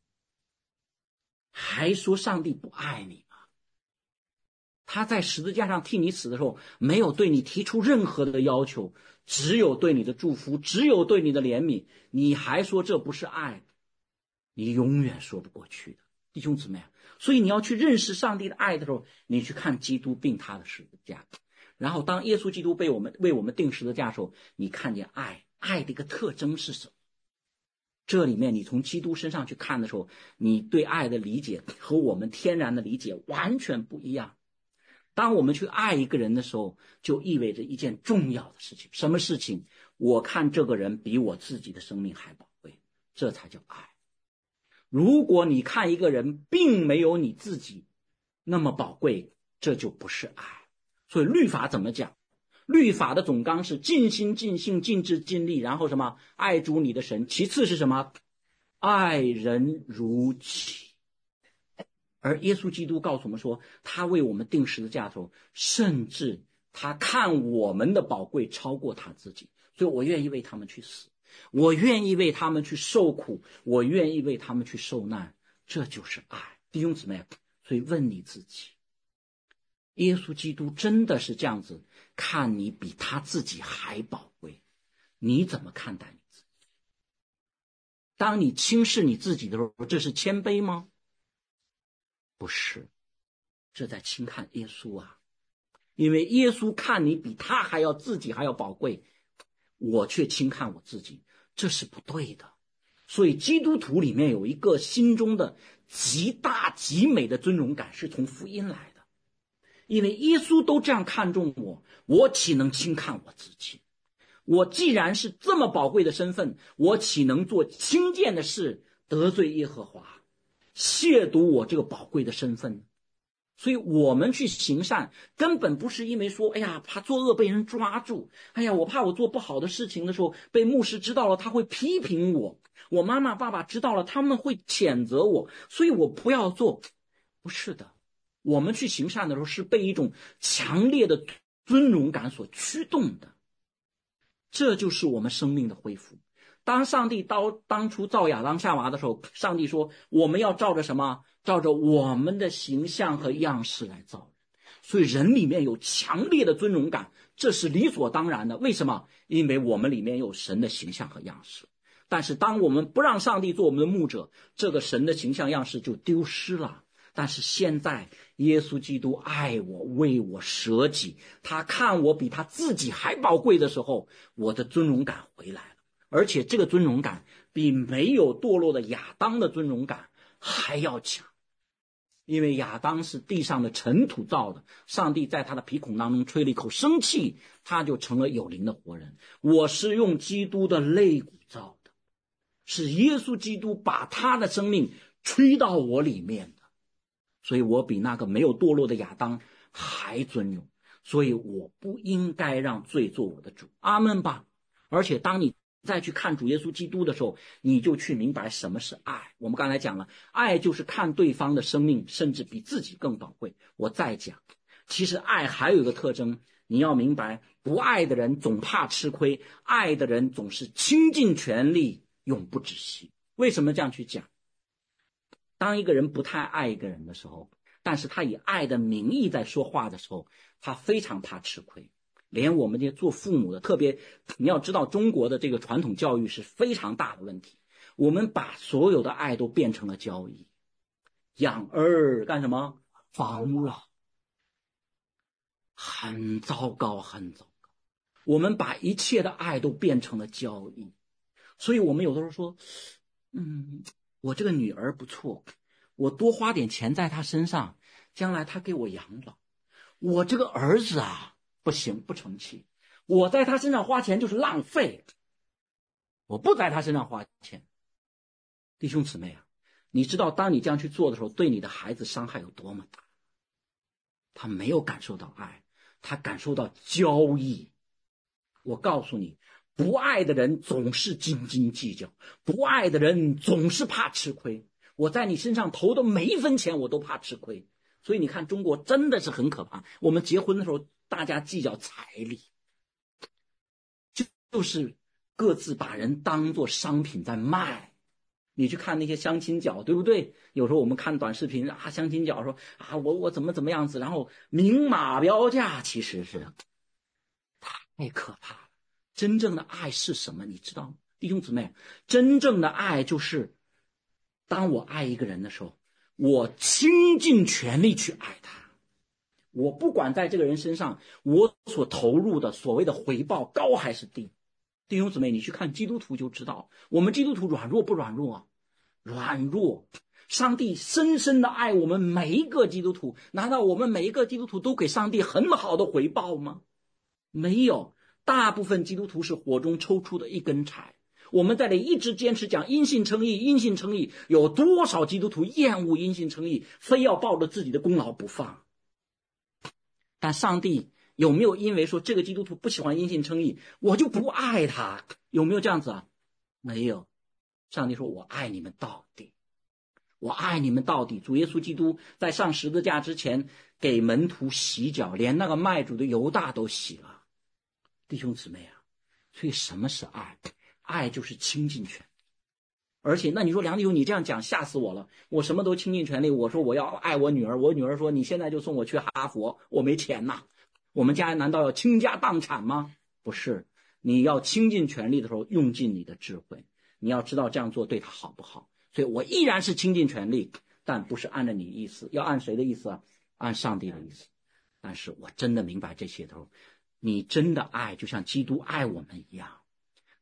还说上帝不爱你吗？他在十字架上替你死的时候，没有对你提出任何的要求，只有对你的祝福，只有对你的怜悯，你还说这不是爱，你永远说不过去的。弟兄姊妹啊，所以你要去认识上帝的爱的时候，你去看基督并他的十字架，然后当耶稣基督被我们为我们钉十字架的时候，你看见爱，爱的一个特征是什么？这里面你从基督身上去看的时候，你对爱的理解和我们天然的理解完全不一样。当我们去爱一个人的时候，就意味着一件重要的事情。什么事情？我看这个人比我自己的生命还宝贵，这才叫爱。如果你看一个人并没有你自己那么宝贵，这就不是爱。所以律法怎么讲？律法的总纲是尽心尽性尽智尽力，然后什么？爱主你的神。其次是什么？爱人如己。而耶稣基督告诉我们说，他为我们钉十字架的时候，甚至他看我们的宝贵超过他自己，所以我愿意为他们去死，我愿意为他们去受苦，我愿意为他们去受难，这就是爱。弟兄姊妹，所以问你自己，耶稣基督真的是这样子看你比他自己还宝贵，你怎么看待你自己？当你轻视你自己的时候，这是谦卑吗？不是，这在轻看耶稣啊！因为耶稣看你比他还要自己还要宝贵，我却轻看我自己，这是不对的。 所以基督徒里面有一个心中的极大极美的尊荣感，是从福音来的。因为耶稣都这样看重我，我岂能轻看我自己？我既然是这么宝贵的身份，我岂能做轻贱的事，得罪耶和华，亵渎我这个宝贵的身份呢？所以我们去行善，根本不是因为说，哎呀，怕作恶被人抓住，哎呀，我怕我做不好的事情的时候被牧师知道了，他会批评我，我妈妈爸爸知道了，他们会谴责我，所以我不要做。不是的，我们去行善的时候是被一种强烈的尊荣感所驱动的，这就是我们生命的恢复。当上帝当当初造亚当夏娃的时候，上帝说我们要照着什么？照着我们的形象和样式来造人。所以人里面有强烈的尊荣感，这是理所当然的。为什么？因为我们里面有神的形象和样式。但是当我们不让上帝做我们的牧者，这个神的形象样式就丢失了。但是现在耶稣基督爱我，为我舍己，他看我比他自己还宝贵的时候，我的尊荣感回来了。而且这个尊荣感比没有堕落的亚当的尊荣感还要强。因为亚当是地上的尘土造的，上帝在他的鼻孔当中吹了一口生气，他就成了有灵的活人。我是用基督的肋骨造的，是耶稣基督把他的生命吹到我里面的，所以我比那个没有堕落的亚当还尊荣。所以我不应该让罪做我的主。阿们吧。而且当你再去看主耶稣基督的时候，你就去明白什么是爱。我们刚才讲了，爱就是看对方的生命甚至比自己更宝贵。我再讲，其实爱还有一个特征，你要明白，不爱的人总怕吃亏，爱的人总是倾尽全力，永不止息。为什么这样去讲？当一个人不太爱一个人的时候，但是他以爱的名义在说话的时候，他非常怕吃亏。连我们这些做父母的，特别你要知道中国的这个传统教育是非常大的问题，我们把所有的爱都变成了交易。养儿干什么？防老。很糟糕，很糟糕。我们把一切的爱都变成了交易。所以我们有的时候说，嗯，我这个女儿不错，我多花点钱在她身上，将来她给我养老。我这个儿子啊，不行，不成器，我在他身上花钱就是浪费，我不在他身上花钱。弟兄姊妹啊，你知道当你这样去做的时候，对你的孩子伤害有多么大？他没有感受到爱，他感受到交易。我告诉你，不爱的人总是斤斤计较，不爱的人总是怕吃亏。我在你身上投的每一分钱我都怕吃亏。所以你看中国真的是很可怕，我们结婚的时候大家计较彩礼，就就是各自把人当作商品在卖。你去看那些相亲角，对不对？有时候我们看短视频啊，相亲角说啊，我我怎么怎么样子，然后明码标价，其实是太可怕了。真正的爱是什么？你知道吗？弟兄姊妹，真正的爱就是当我爱一个人的时候，我倾尽全力去爱他，我不管在这个人身上我所投入的所谓的回报高还是低。弟兄姊妹，你去看基督徒就知道，我们基督徒软弱不软弱啊？软弱。上帝深深的爱我们每一个基督徒，难道我们每一个基督徒都给上帝很好的回报吗？没有，大部分基督徒是火中抽出的一根柴。我们在这里一直坚持讲因信称义，因信称义，有多少基督徒厌恶因信称义，非要抱着自己的功劳不放？但上帝有没有因为说这个基督徒不喜欢因信称义，我就不爱他？有没有这样子啊？没有。上帝说我爱你们到底，我爱你们到底。主耶稣基督在上十字架之前给门徒洗脚，连那个卖主的犹大都洗了。弟兄姊妹啊，所以什么是爱？爱就是倾尽全力。而且那你说梁弟兄你这样讲吓死我了，我什么都倾尽全力，我说我要爱我女儿，我女儿说你现在就送我去哈佛，我没钱呐。我们家难道要倾家荡产吗？不是，你要倾尽全力的时候用尽你的智慧，你要知道这样做对她好不好。所以我依然是倾尽全力，但不是按照你的意思，要按谁的意思啊？按上帝的意思。但是我真的明白这些的时候，你真的爱就像基督爱我们一样。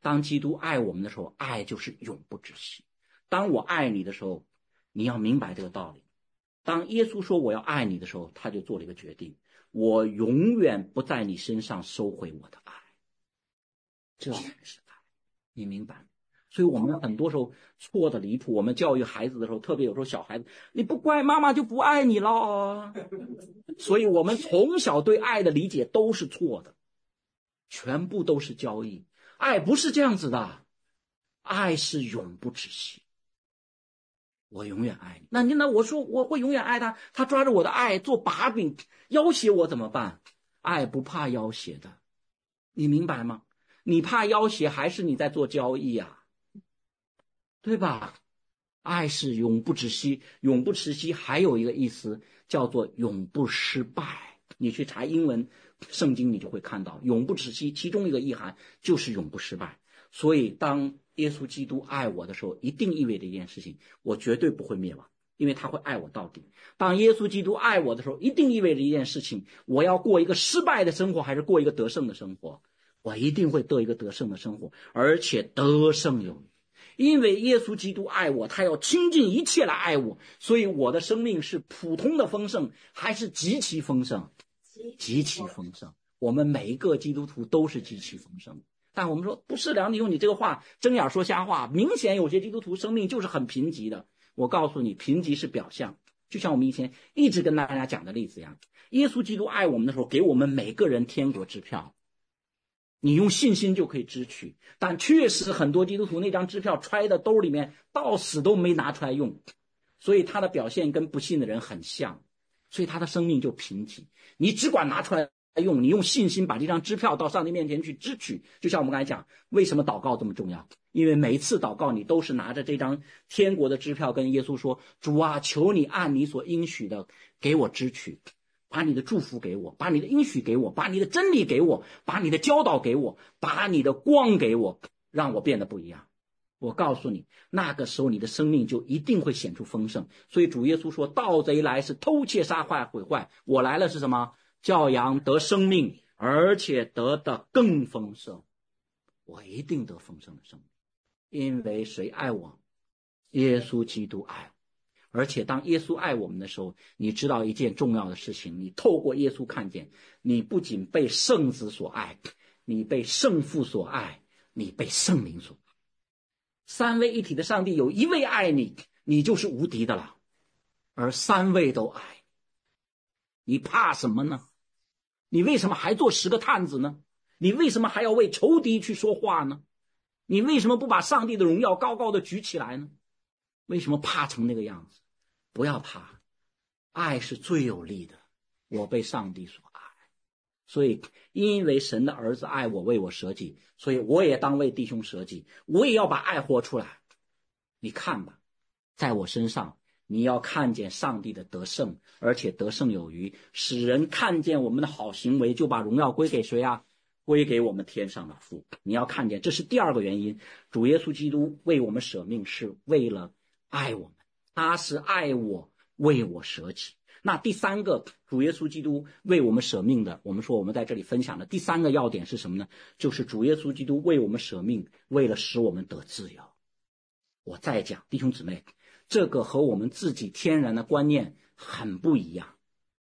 当基督爱我们的时候，爱就是永不止息。当我爱你的时候，你要明白这个道理。当耶稣说我要爱你的时候，他就做了一个决定，我永远不在你身上收回我的爱。这才是爱，你明白？所以我们很多时候错的离谱。我们教育孩子的时候，特别有时候小孩子，你不乖，妈妈就不爱你了。所以我们从小对爱的理解都是错的，全部都是交易。爱不是这样子的，爱是永不止息。我永远爱你。那你那我说我会永远爱他，他抓着我的爱做把柄要挟我怎么办？爱不怕要挟的，你明白吗？你怕要挟还是你在做交易啊？对吧？爱是永不止息，永不止息还有一个意思叫做永不失败。你去查英文圣经你就会看到永不止息，其中一个意涵就是永不失败。所以当耶稣基督爱我的时候，一定意味着一件事情，我绝对不会灭亡，因为他会爱我到底。当耶稣基督爱我的时候，一定意味着一件事情，我要过一个失败的生活还是过一个得胜的生活？我一定会得一个得胜的生活，而且得胜有余。因为耶稣基督爱我，他要倾尽一切来爱我，所以我的生命是普通的丰盛还是极其丰盛？极其丰盛。我们每一个基督徒都是极其丰盛。但我们说不是，梁弟兄你这个话睁眼说瞎话，明显有些基督徒生命就是很贫瘠的。我告诉你，贫瘠是表象，就像我们以前一直跟大家讲的例子一样，耶稣基督爱我们的时候，给我们每个人天国支票，你用信心就可以支取。但确实很多基督徒那张支票揣在兜里面，到死都没拿出来用，所以他的表现跟不信的人很像，所以他的生命就贫瘠。你只管拿出来用，你用信心把这张支票到上帝面前去支取。就像我们刚才讲，为什么祷告这么重要？因为每一次祷告你都是拿着这张天国的支票跟耶稣说，主啊，求你按你所应许的给我支取，把你的祝福给我，把你的应许给我，把你的真理给我，把你的教导给我，把你的光给我，让我变得不一样。我告诉你，那个时候你的生命就一定会显出丰盛。所以主耶稣说，盗贼来是偷窃杀害毁坏，我来了是什么？叫羊得生命，而且得的更丰盛。我一定得丰盛的生命，因为谁爱我？耶稣基督爱我。而且当耶稣爱我们的时候，你知道一件重要的事情，你透过耶稣看见，你不仅被圣子所爱，你被圣父所爱，你被圣灵所爱。三位一体的上帝有一位爱你，你就是无敌的了，而三位都爱你，你怕什么呢？你为什么还做十个探子呢？你为什么还要为仇敌去说话呢？你为什么不把上帝的荣耀高高的举起来呢？为什么怕成那个样子？不要怕，爱是最有力的。我被上帝所爱，所以因为神的儿子爱我，为我舍己，所以我也当为弟兄舍己，我也要把爱活出来。你看吧，在我身上你要看见上帝的得胜，而且得胜有余，使人看见我们的好行为，就把荣耀归给谁啊？归给我们天上的父。你要看见，这是第二个原因，主耶稣基督为我们舍命是为了爱我们，他是爱我，为我舍己。那第三个，主耶稣基督为我们舍命的，我们说我们在这里分享的第三个要点是什么呢？就是主耶稣基督为我们舍命，为了使我们得自由。我再讲，弟兄姊妹，这个和我们自己天然的观念很不一样。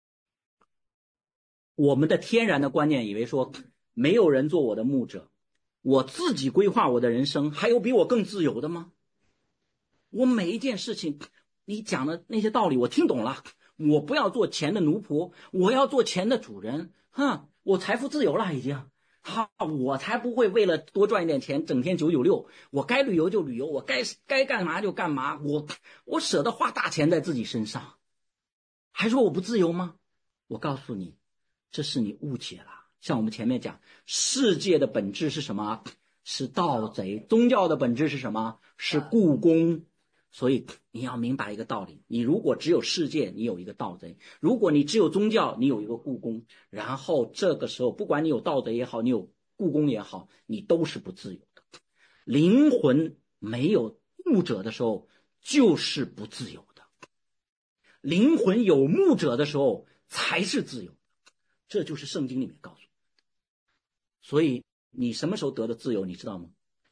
我们的天然的观念以为说，没有人做我的牧者，我自己规划我的人生，还有比我更自由的吗？我每一件事情，你讲的那些道理我听懂了，我不要做钱的奴仆，我要做钱的主人。哼，我财富自由了已经。好，我才不会为了多赚一点钱整天九九六，我该旅游就旅游，我该该干嘛就干嘛，我我舍得花大钱在自己身上，还说我不自由吗？我告诉你，这是你误解了。像我们前面讲，世界的本质是什么？是盗贼。宗教的本质是什么？是雇工。所以你要明白一个道理，你如果只有世界，你有一个盗贼；如果你只有宗教，你有一个雇工。然后这个时候，不管你有盗贼也好，你有雇工也好，你都是不自由的。灵魂没有牧者的时候，就是不自由的。灵魂有牧者的时候，才是自由的。这就是圣经里面告诉我们的。所以你什么时候得的自由，你知道吗？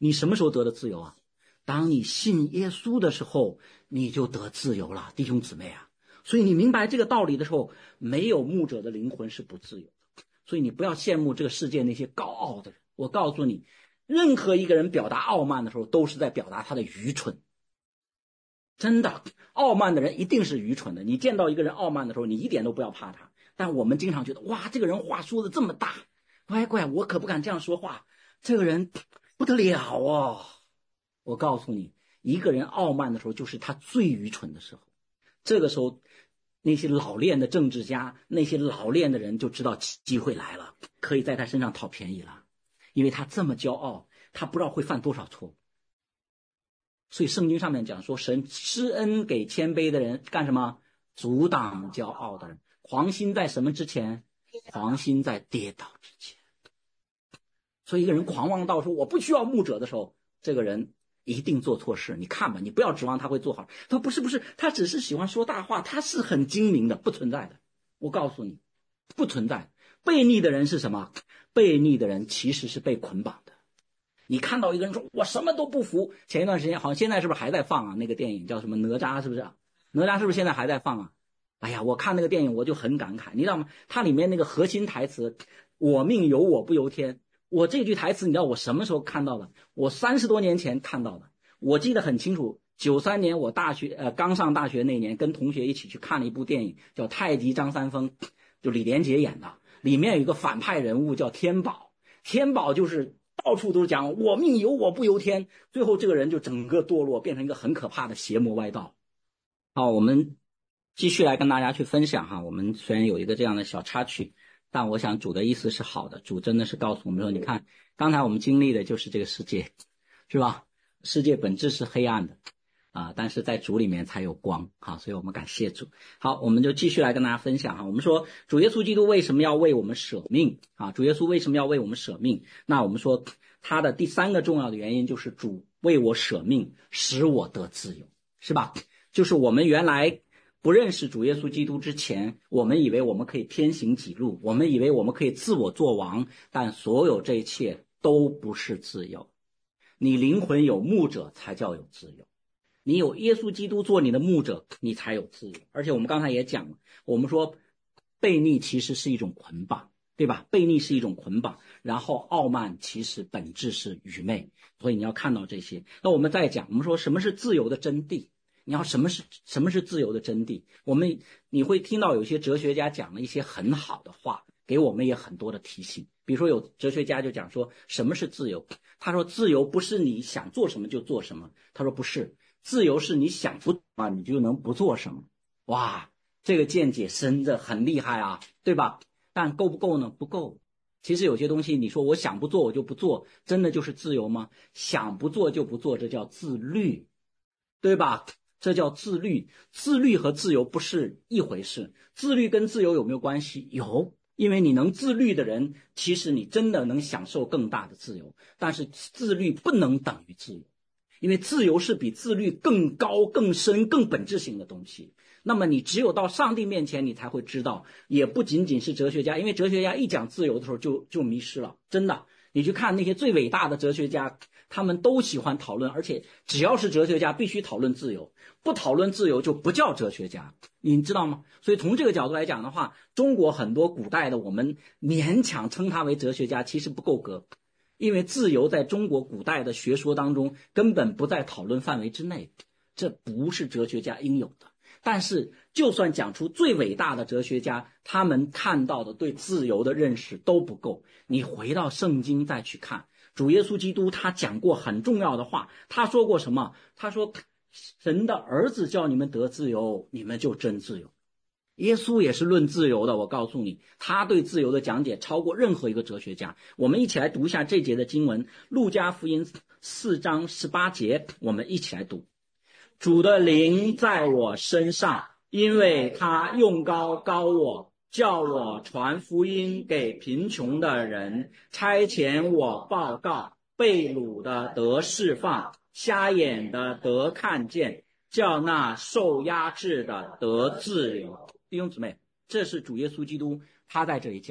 你什么时候得的自由啊？当你信耶稣的时候，你就得自由了，弟兄姊妹啊。所以你明白这个道理的时候，没有牧者的灵魂是不自由的。所以你不要羡慕这个世界那些高傲的人。我告诉你，任何一个人表达傲慢的时候，都是在表达他的愚蠢。真的，傲慢的人一定是愚蠢的。你见到一个人傲慢的时候，你一点都不要怕他。但我们经常觉得，哇，这个人话说的这么大，乖乖，我可不敢这样说话。这个人不得了哦。我告诉你，一个人傲慢的时候，就是他最愚蠢的时候。这个时候，那些老练的政治家，那些老练的人就知道机会来了，可以在他身上讨便宜了。因为他这么骄傲，他不知道会犯多少错。所以圣经上面讲说，神施恩给谦卑的人干什么？阻挡骄傲的人。狂心在什么之前？狂心在跌倒之前。所以一个人狂妄到说我不需要牧者的时候，这个人一定做错事。你看吧，你不要指望他会做好。他说不是不是，他只是喜欢说大话，他是很精明的，不存在的。我告诉你，不存在。悖逆的人是什么？悖逆的人其实是被捆绑的。你看到一个人说我什么都不服，前一段时间好像现在是不是还在放啊？那个电影叫什么哪吒，是不是？哪吒是不是现在还在放啊？哎呀，我看那个电影我就很感慨，你知道吗？它里面那个核心台词我命由我不由天，我这句台词你知道我什么时候看到的？我三十多年前看到的。我记得很清楚，九三年我大学呃刚上大学那年，跟同学一起去看了一部电影叫《太极张三丰》，就李连杰演的。里面有一个反派人物叫天宝，天宝就是到处都是讲我命由我不由天，最后这个人就整个堕落，变成一个很可怕的邪魔歪道。好，我们继续来跟大家去分享哈。我们虽然有一个这样的小插曲，但我想主的意思是好的。主真的是告诉我们说，你看刚才我们经历的就是这个世界，是吧？世界本质是黑暗的啊，但是在主里面才有光啊，所以我们感谢主。好，我们就继续来跟大家分享哈。我们说主耶稣基督为什么要为我们舍命啊？主耶稣为什么要为我们舍命？那我们说他的第三个重要的原因就是主为我舍命，使我得自由，是吧？就是我们原来不认识主耶稣基督之前，我们以为我们可以偏行己路，我们以为我们可以自我作王，但所有这一切都不是自由。你灵魂有牧者才叫有自由，你有耶稣基督做你的牧者，你才有自由。而且我们刚才也讲了，我们说悖逆其实是一种捆绑，对吧？悖逆是一种捆绑，然后傲慢其实本质是愚昧，所以你要看到这些。那我们再讲，我们说什么是自由的真谛？你要什么是什么是自由的真谛？我们你会听到有些哲学家讲了一些很好的话，给我们也很多的提醒。比如说有哲学家就讲说什么是自由？他说自由不是你想做什么就做什么，他说不是，自由是你想不啊你就能不做什么。哇，这个见解深的很厉害啊，对吧？但够不够呢？不够。其实有些东西你说我想不做我就不做，真的就是自由吗？想不做就不做，这叫自律，对吧？这叫自律。自律和自由不是一回事。自律跟自由有没有关系？有，因为你能自律的人，其实你真的能享受更大的自由。但是自律不能等于自由，因为自由是比自律更高、更深、更本质性的东西。那么你只有到上帝面前，你才会知道，也不仅仅是哲学家，因为哲学家一讲自由的时候就就迷失了，真的。你去看那些最伟大的哲学家，他们都喜欢讨论，而且只要是哲学家必须讨论自由，不讨论自由就不叫哲学家，你知道吗？所以从这个角度来讲的话，中国很多古代的我们勉强称他为哲学家其实不够格，因为自由在中国古代的学说当中根本不在讨论范围之内，这不是哲学家应有的。但是就算讲出最伟大的哲学家，他们看到的对自由的认识都不够。你回到圣经再去看，主耶稣基督他讲过很重要的话，他说过什么？他说神的儿子叫你们得自由，你们就真自由。耶稣也是论自由的，我告诉你，他对自由的讲解超过任何一个哲学家。我们一起来读一下这节的经文，路加福音四章十八节，我们一起来读。主的灵在我身上，因为他用膏膏我，叫我传福音给贫穷的人，差遣我报告被掳的得释放，瞎眼的得看见，叫那受压制的得自由。弟兄姊妹，这是主耶稣基督他在这里讲，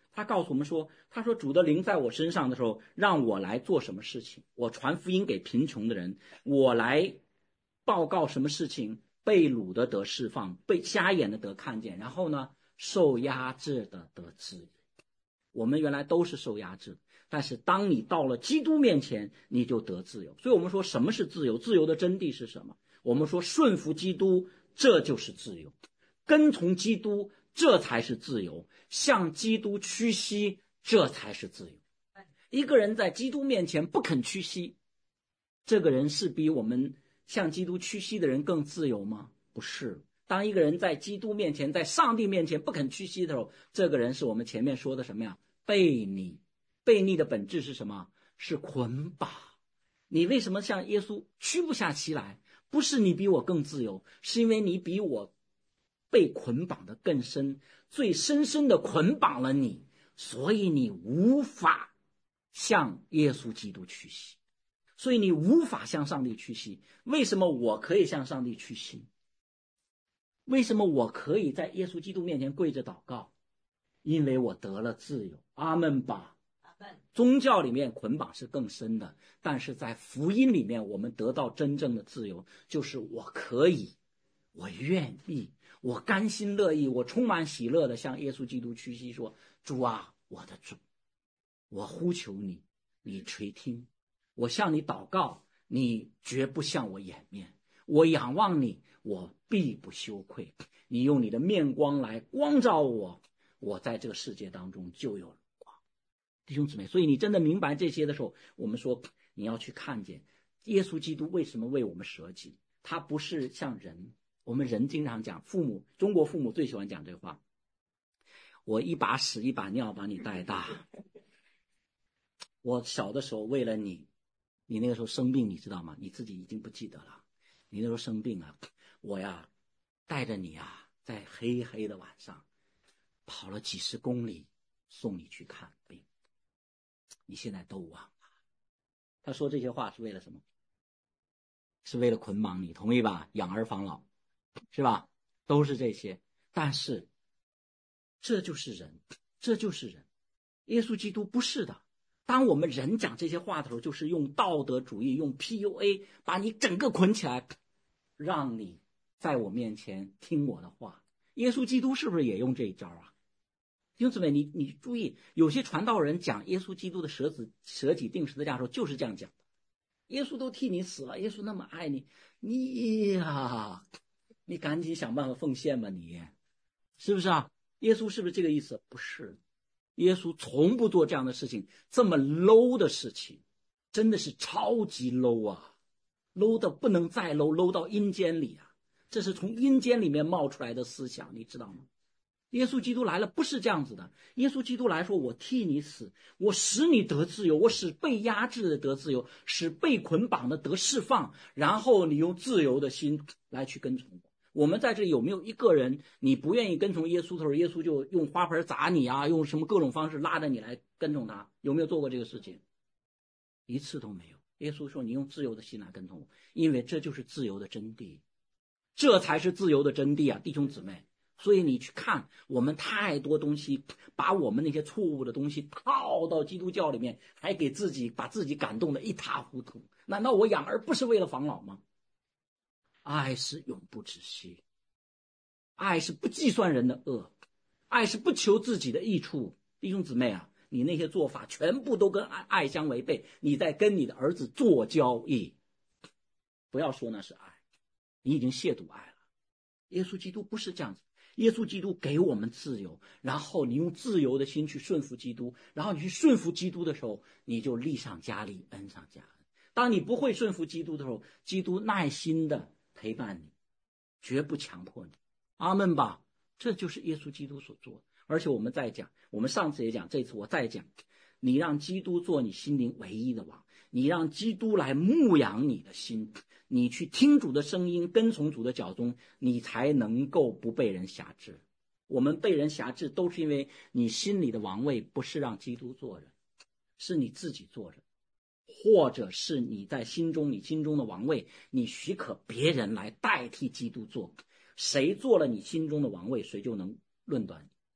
他告诉我们说，他说主的灵在我身上的时候，让我来做什么事情？我传福音给贫穷的人，我来报告什么事情？被掳的得释放，被瞎眼的得看见，然后呢，受压制的得自由。我们原来都是受压制的，但是当你到了基督面前，你就得自由。所以我们说什么是自由？自由的真谛是什么？我们说顺服基督，这就是自由；跟从基督，这才是自由；向基督屈膝，这才是自由。一个人在基督面前不肯屈膝，这个人是比我们向基督屈膝的人更自由吗？不是。当一个人在基督面前，在上帝面前不肯屈膝的时候，这个人是我们前面说的什么呀？悖逆。悖逆的本质是什么？是捆绑。你为什么向耶稣屈不下膝来？不是你比我更自由，是因为你比我被捆绑的更深，最深深的捆绑了你，所以你无法向耶稣基督屈膝，所以你无法向上帝屈膝。为什么我可以向上帝屈膝？为什么我可以在耶稣基督面前跪着祷告？因为我得了自由。阿们吧。宗教里面捆绑是更深的，但是在福音里面我们得到真正的自由，就是我可以，我愿意，我甘心乐意，我充满喜乐的向耶稣基督屈膝说，主啊，我的主，我呼求你，你垂听，我向你祷告，你绝不向我掩面，我仰望你，我必不羞愧，你用你的面光来光照我，我在这个世界当中就有光。弟兄姊妹，所以你真的明白这些的时候，我们说你要去看见耶稣基督为什么为我们舍己。他不是像人，我们人经常讲，父母中国父母最喜欢讲这话，我一把屎一把尿把你带大，我小的时候为了你，你那个时候生病你知道吗？你自己已经不记得了，你那时候生病了，我呀带着你啊在黑黑的晚上跑了几十公里送你去看病，你现在都忘了。他说这些话是为了什么？是为了捆绑你，同意吧？养儿防老，是吧？都是这些。但是这就是人，这就是人。耶稣基督不是的。当我们人讲这些话的时候，就是用道德主义，用 P U A 把你整个捆起来，让你在我面前听我的话。耶稣基督是不是也用这一招啊？弟兄姊妹，你你注意，有些传道人讲耶稣基督的舍己舍己定十字架的时候就是这样讲的。耶稣都替你死了，耶稣那么爱你，你呀，你赶紧想办法奉献吧，你是不是啊？耶稣是不是这个意思？不是，耶稣从不做这样的事情，这么 low 的事情，真的是超级 low 啊 ，low 的不能再 low，low 到阴间里啊，这是从阴间里面冒出来的思想，你知道吗？耶稣基督来了不是这样子的，耶稣基督来说，我替你死，我使你得自由，我使被压制的得自由，使被捆绑的得释放，然后你用自由的心来去跟从我。我们在这里有没有一个人你不愿意跟从耶稣的时候，耶稣就用花盆砸你啊，用什么各种方式拉着你来跟从他？有没有做过这个事情？一次都没有。耶稣说你用自由的心来跟从我，因为这就是自由的真谛，这才是自由的真谛啊，弟兄姊妹。所以你去看，我们太多东西，把我们那些错误的东西套到基督教里面，还给自己把自己感动得一塌糊涂。难道我养儿不是为了防老吗？爱是永不止息，爱是不计算人的恶，爱是不求自己的益处。弟兄姊妹啊，你那些做法全部都跟爱相违背，你在跟你的儿子做交易。不要说那是爱，你已经亵渎爱了。耶稣基督不是这样子，耶稣基督给我们自由，然后你用自由的心去顺服基督，然后你去顺服基督的时候，你就力上加力，恩上加恩。当你不会顺服基督的时候，基督耐心的陪伴你，绝不强迫你。阿们吧。这就是耶稣基督所做的。而且我们再讲，我们上次也讲，这次我再讲，你让基督做你心灵唯一的王，你让基督来牧养你的心，你去听主的声音，跟从主的脚踪，你才能够不被人辖制。我们被人辖制都是因为你心里的王位不是让基督做人，是你自己做人，或者是你在心中，你心中的王位，你许可别人来代替基督做。谁做了你心中的王位，谁就能论断你。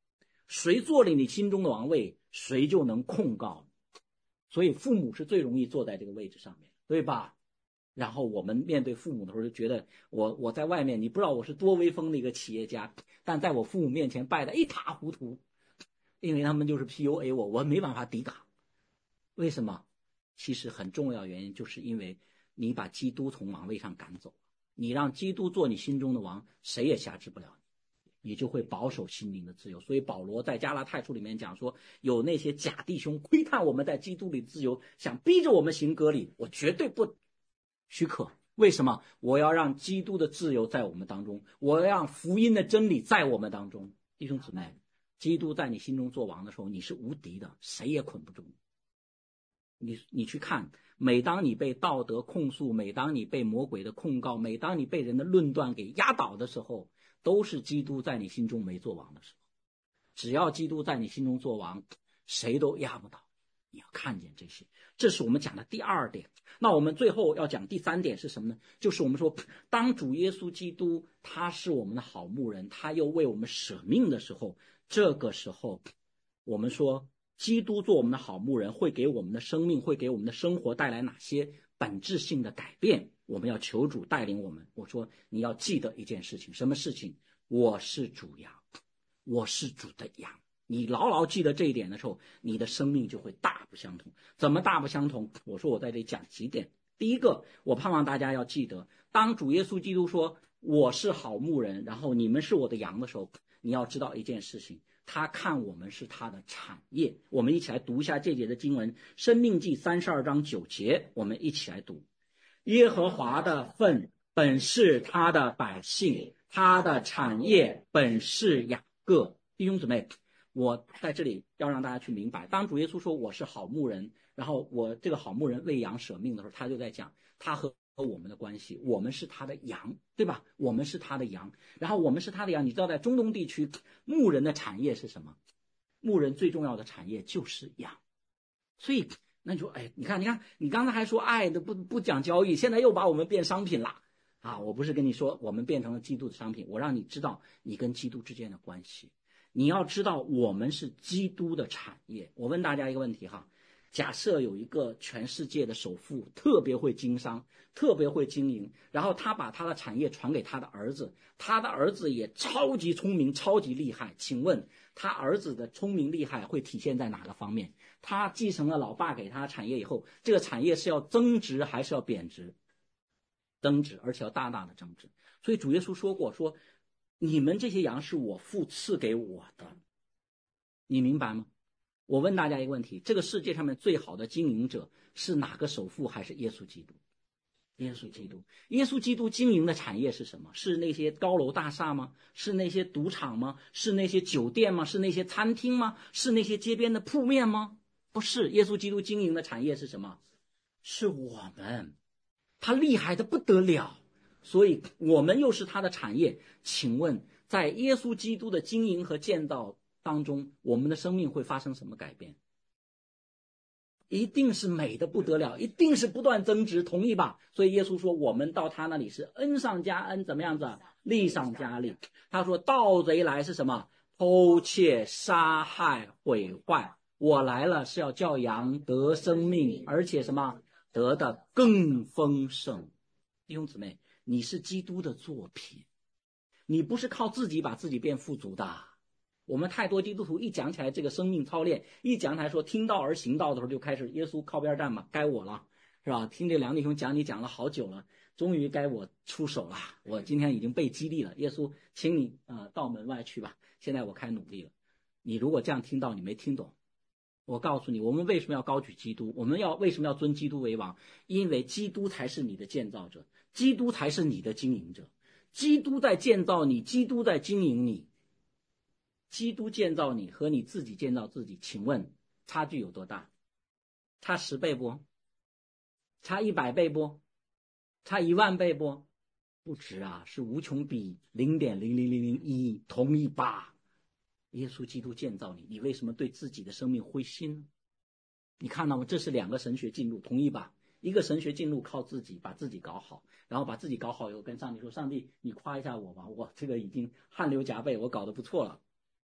谁坐了你心中的王位，谁就能控告。所以父母是最容易坐在这个位置上面，对吧？然后我们面对父母的时候就觉得我我在外面，你不知道我是多威风的一个企业家，但在我父母面前败得一塌糊涂，因为他们就是 P U A 我，我没办法抵挡。为什么？其实很重要原因就是因为你把基督从王位上赶走，你让基督做你心中的王，谁也辖制不了你，你就会保守心灵的自由。所以保罗在加拉太书里面讲说，有那些假弟兄窥探我们在基督里自由，想逼着我们行割礼，我绝对不许可。为什么？我要让基督的自由在我们当中，我要让福音的真理在我们当中。弟兄姊妹，基督在你心中做王的时候，你是无敌的，谁也捆不住你。你你去看，每当你被道德控诉，每当你被魔鬼的控告，每当你被人的论断给压倒的时候，都是基督在你心中没做王的时候。只要基督在你心中做王，谁都压不倒。你要看见这些，这是我们讲的第二点。那我们最后要讲第三点是什么呢？就是我们说，当主耶稣基督他是我们的好牧人，他又为我们舍命的时候，这个时候我们说基督做我们的好牧人会给我们的生命，会给我们的生活带来哪些本质性的改变，我们要求主带领我们。我说你要记得一件事情，什么事情？我是主羊，我是主的羊。你牢牢记得这一点的时候，你的生命就会大不相同。怎么大不相同？我说我在这里讲几点。第一个，我盼望大家要记得，当主耶稣基督说我是好牧人，然后你们是我的羊的时候，你要知道一件事情，他看我们是他的产业。我们一起来读一下这节的经文，申命记三十二章九节，我们一起来读。耶和华的份本是他的百姓，他的产业本是雅各。弟兄姊妹，我在这里要让大家去明白，当主耶稣说我是好牧人，然后我这个好牧人为羊舍命的时候，他就在讲他和我们的关系，我们是他的羊，对吧？我们是他的羊，然后我们是他的羊。你知道在中东地区，牧人的产业是什么？牧人最重要的产业就是羊。所以那你说，哎，你看你看你刚才还说爱的不不讲交易，现在又把我们变商品了啊！我不是跟你说我们变成了基督的商品，我让你知道你跟基督之间的关系。你要知道我们是基督的产业。我问大家一个问题哈，假设有一个全世界的首富，特别会经商，特别会经营，然后他把他的产业传给他的儿子，他的儿子也超级聪明超级厉害，请问他儿子的聪明厉害会体现在哪个方面？他继承了老爸给他的产业以后，这个产业是要增值还是要贬值？增值，而且要大大的增值。所以主耶稣说过，说你们这些羊是我父赐给我的，你明白吗？我问大家一个问题，这个世界上面最好的经营者是哪个首富？还是耶稣基督？耶稣基督。耶稣基督经营的产业是什么？是那些高楼大厦吗？是那些赌场吗？是那些酒店吗？是那些餐厅吗？是那些街边的铺面吗？不是，耶稣基督经营的产业是什么？是我们。他厉害的不得了，所以我们又是他的产业。请问在耶稣基督的经营和建造当中，我们的生命会发生什么改变？一定是美的不得了，一定是不断增值，同意吧？所以耶稣说我们到他那里是恩上加恩，怎么样子？利上加利。他说盗贼来是什么？偷窃杀害毁坏，我来了是要叫羊得生命，而且什么？得的更丰盛。弟兄姊妹，你是基督的作品，你不是靠自己把自己变富足的。我们太多基督徒一讲起来这个生命操练，一讲起来说听道而行道的时候，就开始耶稣靠边站嘛，该我了，是吧？听这梁弟兄讲你讲了好久了，终于该我出手了，我今天已经被激励了，耶稣请你呃到门外去吧，现在我开努力了。你如果这样听到，你没听懂，我告诉你，我们为什么要高举基督？我们要为什么要尊基督为王？因为基督才是你的建造者，基督才是你的经营者，基督在建造你，基督在经营你。基督建造你和你自己建造自己，请问差距有多大？差十倍不？差一百倍不？差一万倍不？不止啊，是无穷比零点零零零零一，同意吧？耶稣基督建造你，你为什么对自己的生命灰心呢？你看到吗？这是两个神学进入，同意吧？一个神学进入靠自己把自己搞好，然后把自己搞好以后跟上帝说，上帝你夸一下我吧，我这个已经汗流浃背，我搞得不错了。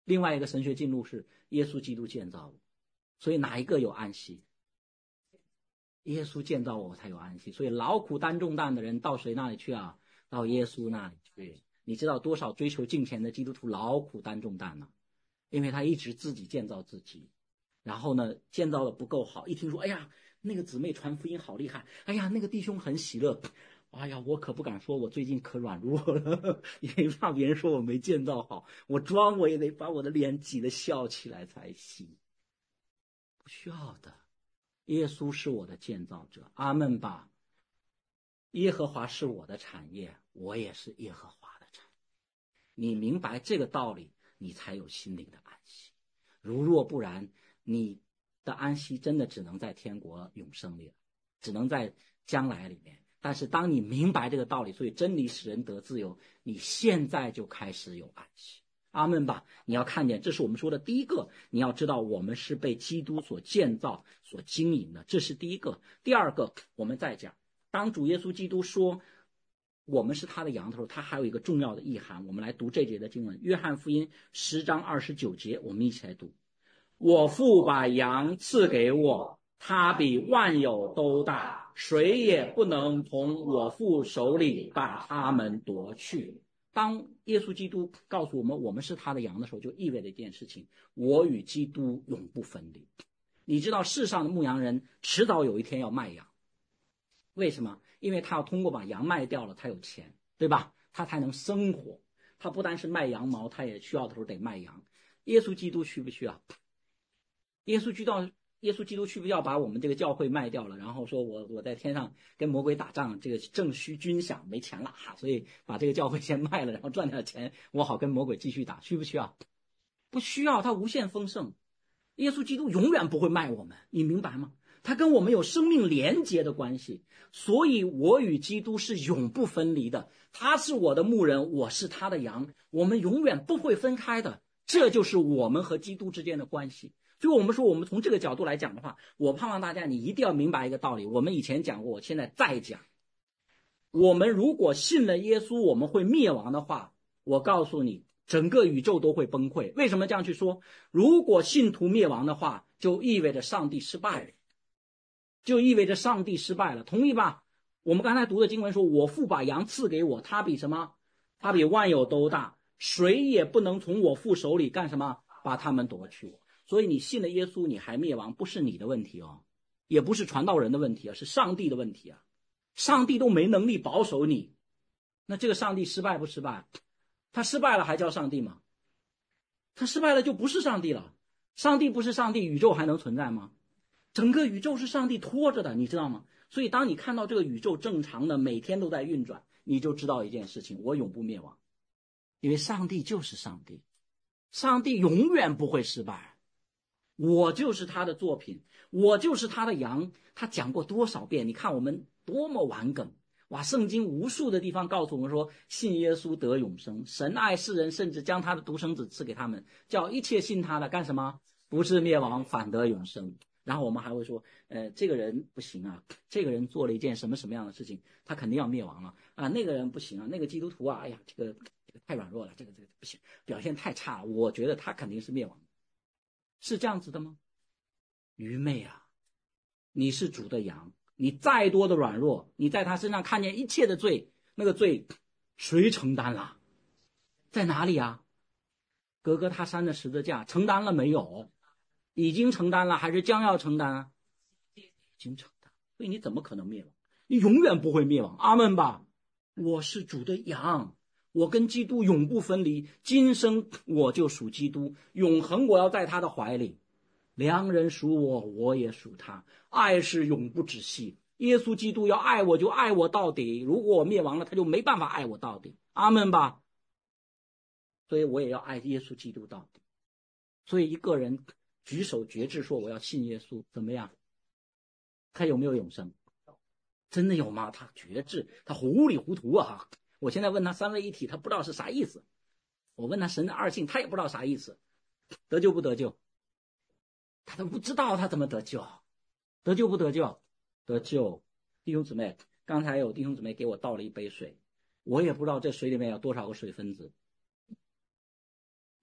另外一个神学进入是耶稣基督建造我，所以哪一个有安息？耶稣建造我才有安息。所以劳苦担重担的人到谁那里去啊？到耶稣那里去。你知道多少追求金钱的基督徒劳苦担重担呢？因为他一直自己建造自己，然后呢建造的不够好，一听说哎呀那个姊妹传福音好厉害，哎呀那个弟兄很喜乐，哎呀我可不敢说我最近可软弱了，因为怕别人说我没建造好，我装我也得把我的脸挤得笑起来才行。不需要的，耶稣是我的建造者，阿们吧。耶和华是我的产业，我也是耶和华的产业。你明白这个道理，你才有心灵的安息。如若不然，你的安息真的只能在天国永生里了，只能在将来里面。但是当你明白这个道理，所以真理使人得自由，你现在就开始有安息。阿们吧。你要看见，这是我们说的第一个，你要知道我们是被基督所建造所经营的，这是第一个。第二个，我们再讲，当主耶稣基督说我们是他的羊的时候，他还有一个重要的意涵。我们来读这节的经文，约翰福音十章二十九节，我们一起来读。我父把羊赐给我，他比万有都大，谁也不能从我父手里把他们夺去。当耶稣基督告诉我们我们是他的羊的时候，就意味着一件事情，我与基督永不分离。你知道世上的牧羊人迟早有一天要卖羊，为什么？因为他要通过把羊卖掉了，他有钱，对吧？他才能生活。他不单是卖羊毛，他也需要的时候得卖羊。耶稣基督需不需要？耶稣基督耶稣基督需不需要把我们这个教会卖掉了，然后说我我在天上跟魔鬼打仗，这个正需军饷，没钱了哈，所以把这个教会先卖了，然后赚点钱，我好跟魔鬼继续打，需不需要？不需要，他无限丰盛。耶稣基督永远不会卖我们，你明白吗？他跟我们有生命连结的关系，所以我与基督是永不分离的。他是我的牧人，我是他的羊，我们永远不会分开的。这就是我们和基督之间的关系。所以我们说，我们从这个角度来讲的话，我盼望大家你一定要明白一个道理，我们以前讲过，我现在再讲。我们如果信了耶稣我们会灭亡的话，我告诉你，整个宇宙都会崩溃。为什么这样去说？如果信徒灭亡的话，就意味着上帝失败了，就意味着上帝失败了，同意吧？我们刚才读的经文说，我父把羊赐给我，他比什么？他比万有都大，谁也不能从我父手里干什么？把他们夺去。所以你信了耶稣你还灭亡，不是你的问题哦，也不是传道人的问题啊，是上帝的问题啊。上帝都没能力保守你，那这个上帝失败不失败？他失败了还叫上帝吗？他失败了就不是上帝了。上帝不是上帝，宇宙还能存在吗？整个宇宙是上帝拖着的，你知道吗？所以当你看到这个宇宙正常的每天都在运转，你就知道一件事情，我永不灭亡。因为上帝就是上帝，上帝永远不会失败。我就是他的作品，我就是他的羊。他讲过多少遍，你看我们多么顽梗哇！圣经无数的地方告诉我们说，信耶稣得永生，神爱世人，甚至将他的独生子赐给他们，叫一切信他的干什么？不是灭亡，反得永生。然后我们还会说，呃，这个人不行啊，这个人做了一件什么什么样的事情，他肯定要灭亡了啊。那个人不行啊，那个基督徒啊，哎呀，这个这个太软弱了，这个这个不行，表现太差了，我觉得他肯定是灭亡。是这样子的吗？愚昧啊！你是主的羊，你再多的软弱，你在他身上看见一切的罪，那个罪谁承担了？在哪里啊？哥哥他山的十字架承担了没有？已经承担了还是将要承担啊？已经承担。所以你怎么可能灭亡？你永远不会灭亡，阿们吧。我是主的羊，我跟基督永不分离，今生我就属基督，永恒我要在他的怀里。良人属我，我也属他，爱是永不止息。耶稣基督要爱我就爱我到底，如果我灭亡了，他就没办法爱我到底，阿们吧。所以我也要爱耶稣基督到底。所以一个人举手决志说我要信耶稣，怎么样？他有没有永生？真的有吗？他决志，他糊里糊涂啊！我现在问他三位一体，他不知道是啥意思。我问他神的二性，他也不知道啥意思。得救不得救？他都不知道，他怎么得救？得救不得救？得救。弟兄姊妹，刚才有弟兄姊妹给我倒了一杯水，我也不知道这水里面有多少个水分子。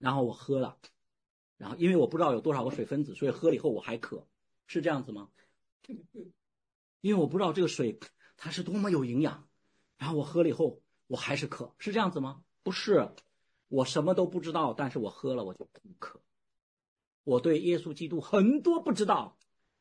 然后我喝了，然后因为我不知道有多少个水分子，所以喝了以后我还渴，是这样子吗？因为我不知道这个水它是多么有营养，然后我喝了以后我还是渴，是这样子吗？不是，我什么都不知道，但是我喝了我就不渴。我对耶稣基督很多不知道，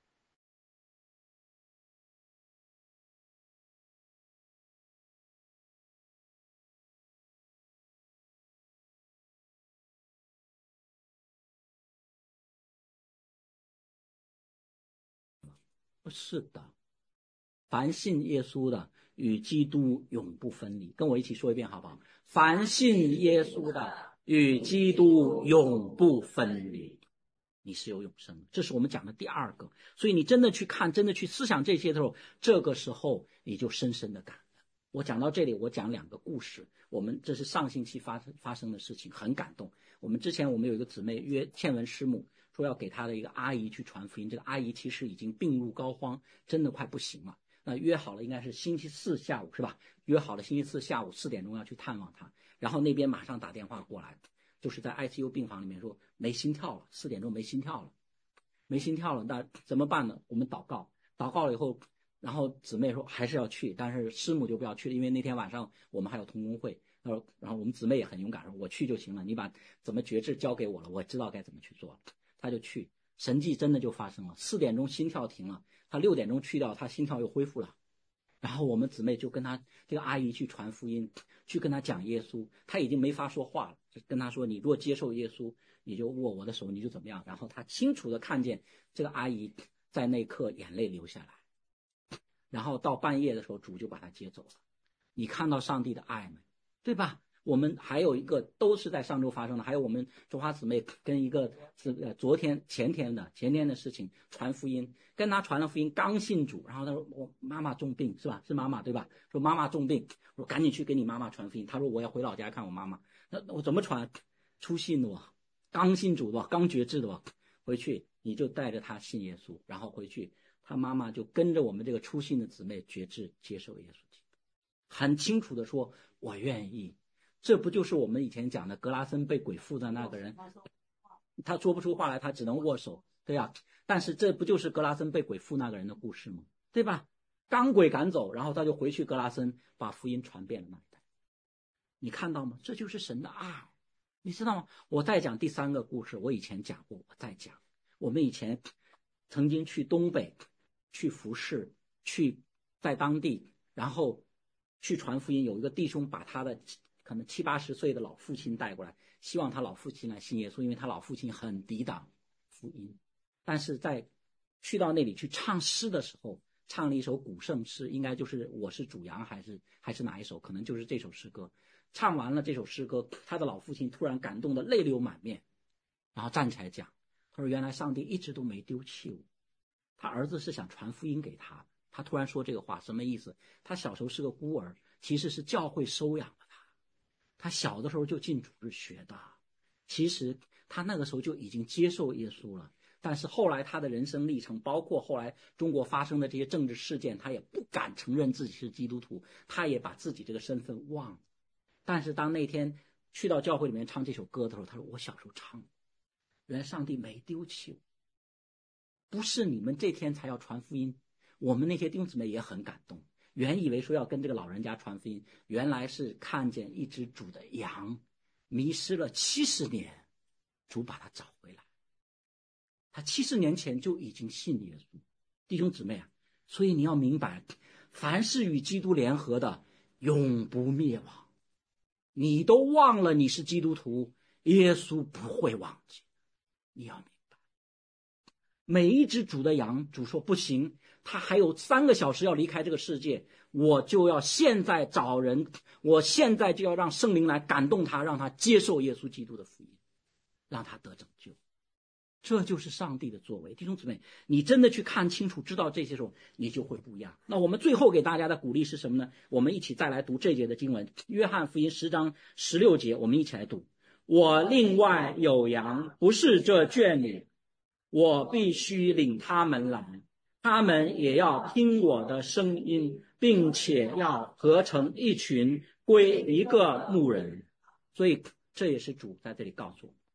不是的，凡信耶稣的与基督永不分离。跟我一起说一遍好不好？凡信耶稣的与基督永不分离，你是有永生的。这是我们讲的第二个。所以你真的去看，真的去思想这些的时候，这个时候你就深深的感恩。我讲到这里，我讲两个故事。我们这是上星期发生发生的事情，很感动。我们之前我们有一个姊妹约倩文师母，说要给她的一个阿姨去传福音。这个阿姨其实已经病入膏肓，真的快不行了。那约好了应该是星期四下午是吧？约好了星期四下午四点钟要去探望她，然后那边马上打电话过来，就是在 I C U 病房里面说没心跳了，四点钟没心跳了，没心跳了，那怎么办呢？我们祷告，祷告了以后，然后姊妹说还是要去，但是师母就不要去了，因为那天晚上我们还有同工会。然后我们姊妹也很勇敢，说我去就行了，你把怎么觉知交给我了，我知道该怎么去做。他就去，神迹真的就发生了。四点钟心跳停了，他六点钟去掉，他心跳又恢复了。然后我们姊妹就跟他这个阿姨去传福音，去跟他讲耶稣。他已经没法说话了，就跟他说：“你若接受耶稣，你就握我的手，你就怎么样。”然后他清楚的看见这个阿姨在那刻眼泪流下来。然后到半夜的时候，主就把他接走了。你看到上帝的爱没？对吧？我们还有一个都是在上周发生的，还有我们中华姊妹跟一个呃昨天前天的前天的事情传福音，跟他传了福音，刚信主，然后他说我妈妈重病是吧？是妈妈对吧？说妈妈重病，我赶紧去给你妈妈传福音。他说我要回老家看我妈妈，那我怎么传？初信的我，刚信主的我，刚觉志的我，回去你就带着他信耶稣，然后回去他妈妈就跟着我们这个初信的姊妹觉志接受耶稣基督，很清楚的说我愿意。这不就是我们以前讲的格拉森被鬼附的那个人，他说不出话来，他只能握手，对呀、啊。但是这不就是格拉森被鬼附那个人的故事吗？对吧？刚鬼赶走，然后他就回去格拉森把福音传遍了那一带。你看到吗？这就是神的爱，你知道吗？我再讲第三个故事，我以前讲过，我再讲。我们以前曾经去东北，去服侍，去在当地，然后去传福音。有一个弟兄把他的可能七八十岁的老父亲带过来，希望他老父亲来信耶稣，因为他老父亲很抵挡福音。但是在去到那里去唱诗的时候，唱了一首古圣诗，应该就是我是主羊还是还是哪一首，可能就是这首诗歌。唱完了这首诗歌，他的老父亲突然感动的泪流满面，然后站起来讲，他说原来上帝一直都没丢弃我，他儿子是想传福音给他。他突然说这个话什么意思？他小时候是个孤儿，其实是教会收养了他，他小的时候就进主日学的，其实他那个时候就已经接受耶稣了。但是后来他的人生历程，包括后来中国发生的这些政治事件，他也不敢承认自己是基督徒，他也把自己这个身份忘了。但是当那天去到教会里面唱这首歌的时候，他说我小时候唱，原来上帝没丢弃我，不是你们这天才要传福音。我们那些弟兄姊妹也很感动，原以为说要跟这个老人家传福音，原来是看见一只主的羊迷失了七十年，主把他找回来。他七十年前就已经信耶稣，弟兄姊妹啊，所以你要明白，凡是与基督联合的，永不灭亡。你都忘了你是基督徒，耶稣不会忘记。你要明白，每一只主的羊，主说不行，他还有三个小时要离开这个世界，我就要现在找人，我现在就要让圣灵来感动他，让他接受耶稣基督的福音，让他得拯救。这就是上帝的作为。弟兄姊妹，你真的去看清楚，知道这些时候，你就会不一样。那我们最后给大家的鼓励是什么呢？我们一起再来读这节的经文，约翰福音十章十六节，我们一起来读。我另外有羊，不是这圈里，我必须领他们来，他们也要听我的声音，并且要合成一群，归一个牧人。所以这也是主在这里告诉我们，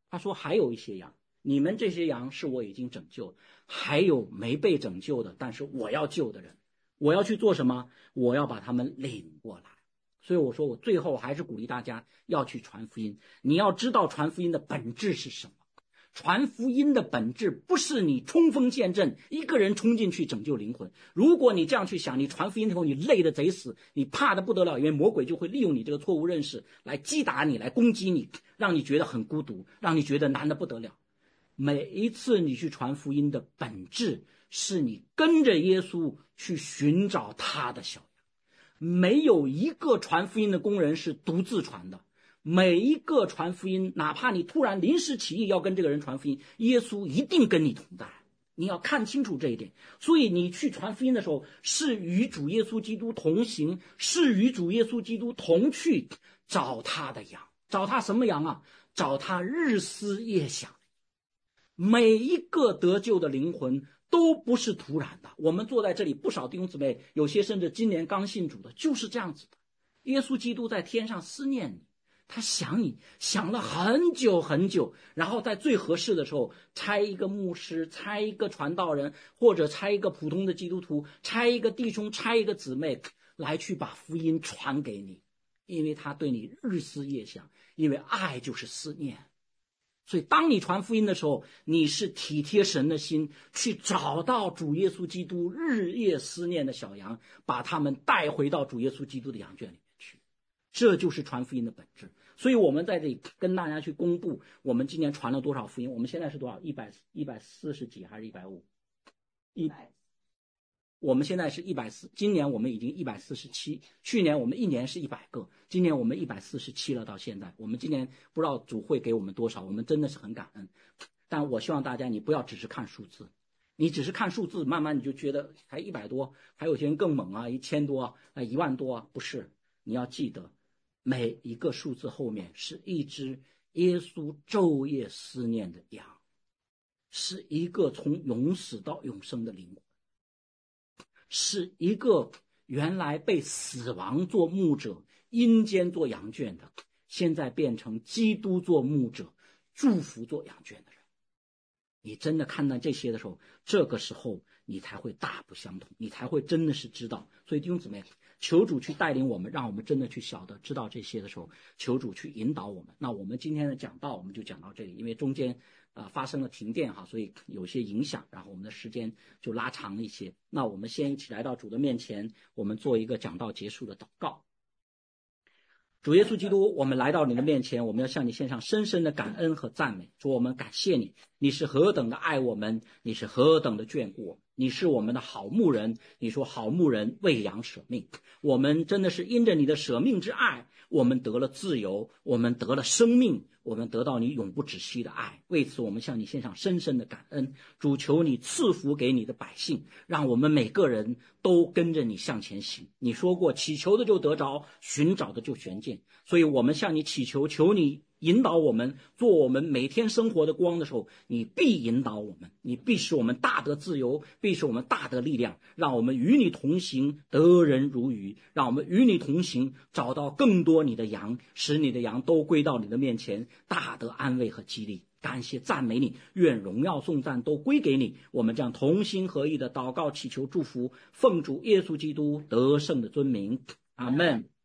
他说还有一些羊，你们这些羊是我已经拯救，还有没被拯救的，但是我要救的人，我要去做什么？我要把他们领过来。所以我说，我最后还是鼓励大家要去传福音。你要知道传福音的本质是什么。传福音的本质不是你冲锋陷阵，一个人冲进去拯救灵魂。如果你这样去想，你传福音之后你累得贼死，你怕得不得了，因为魔鬼就会利用你这个错误认识来击打你，来攻击你，让你觉得很孤独，让你觉得难得不得了。每一次你去传福音的本质是你跟着耶稣去寻找他的小羊。没有一个传福音的工人是独自传的，每一个传福音，哪怕你突然临时起意要跟这个人传福音，耶稣一定跟你同在。你要看清楚这一点。所以你去传福音的时候，是与主耶稣基督同行，是与主耶稣基督同去找他的羊。找他什么羊啊？找他日思夜想。每一个得救的灵魂都不是突然的。我们坐在这里不少弟兄姊妹，有些甚至今年刚信主的，就是这样子的。耶稣基督在天上思念你，他想你想了很久很久，然后在最合适的时候差一个牧师，差一个传道人，或者差一个普通的基督徒，差一个弟兄，差一个姊妹来去把福音传给你，因为他对你日思夜想，因为爱就是思念。所以当你传福音的时候，你是体贴神的心，去找到主耶稣基督日夜思念的小羊，把他们带回到主耶稣基督的羊圈里面去。这就是传福音的本质。所以我们在这里跟大家去公布，我们今年传了多少福音。我们现在是多少？一百一百四十几还是一百五？一百。我们现在是一百四，今年我们已经一百四十七，去年我们一年是一百个，今年我们一百四十七了。到现在，我们今年不知道主会给我们多少，我们真的是很感恩。但我希望大家，你不要只是看数字，你只是看数字，慢慢你就觉得还一百多，还有些人更猛啊，一千多啊，一万多啊，不是。你要记得，每一个数字后面是一只耶稣昼夜思念的羊，是一个从永死到永生的灵魂。是一个原来被死亡做牧者，阴间做羊圈的，现在变成基督做牧者，祝福做羊圈的人。你真的看到这些的时候，这个时候你才会大不相同，你才会真的是知道。所以弟兄姊妹，求主去带领我们，让我们真的去晓得知道这些的时候，求主去引导我们。那我们今天的讲道我们就讲到这里，因为中间呃发生了停电哈，所以有些影响，然后我们的时间就拉长了一些。那我们先一起来到主的面前，我们做一个讲道结束的祷告。主耶稣基督，我们来到你的面前，我们要向你献上深深的感恩和赞美。主，我们感谢你，你是何等的爱我们，你是何等的眷顾我们，你是我们的好牧人。你说好牧人为羊舍命，我们真的是因着你的舍命之爱，我们得了自由，我们得了生命，我们得到你永不止息的爱。为此我们向你献上深深的感恩。主，求你赐福给你的百姓，让我们每个人都跟着你向前行。你说过，祈求的就得着，寻找的就寻见。所以我们向你祈求，求你引导我们，做我们每天生活的光的时候，你必引导我们，你必使我们大得自由，必使我们大得力量，让我们与你同行，得人如鱼，让我们与你同行，找到更多你的羊，使你的羊都归到你的面前，大得安慰和激励。感谢赞美你，愿荣耀颂赞都归给你。我们将同心合意的祷告祈求祝福，奉主耶稣基督得胜的尊名，阿们。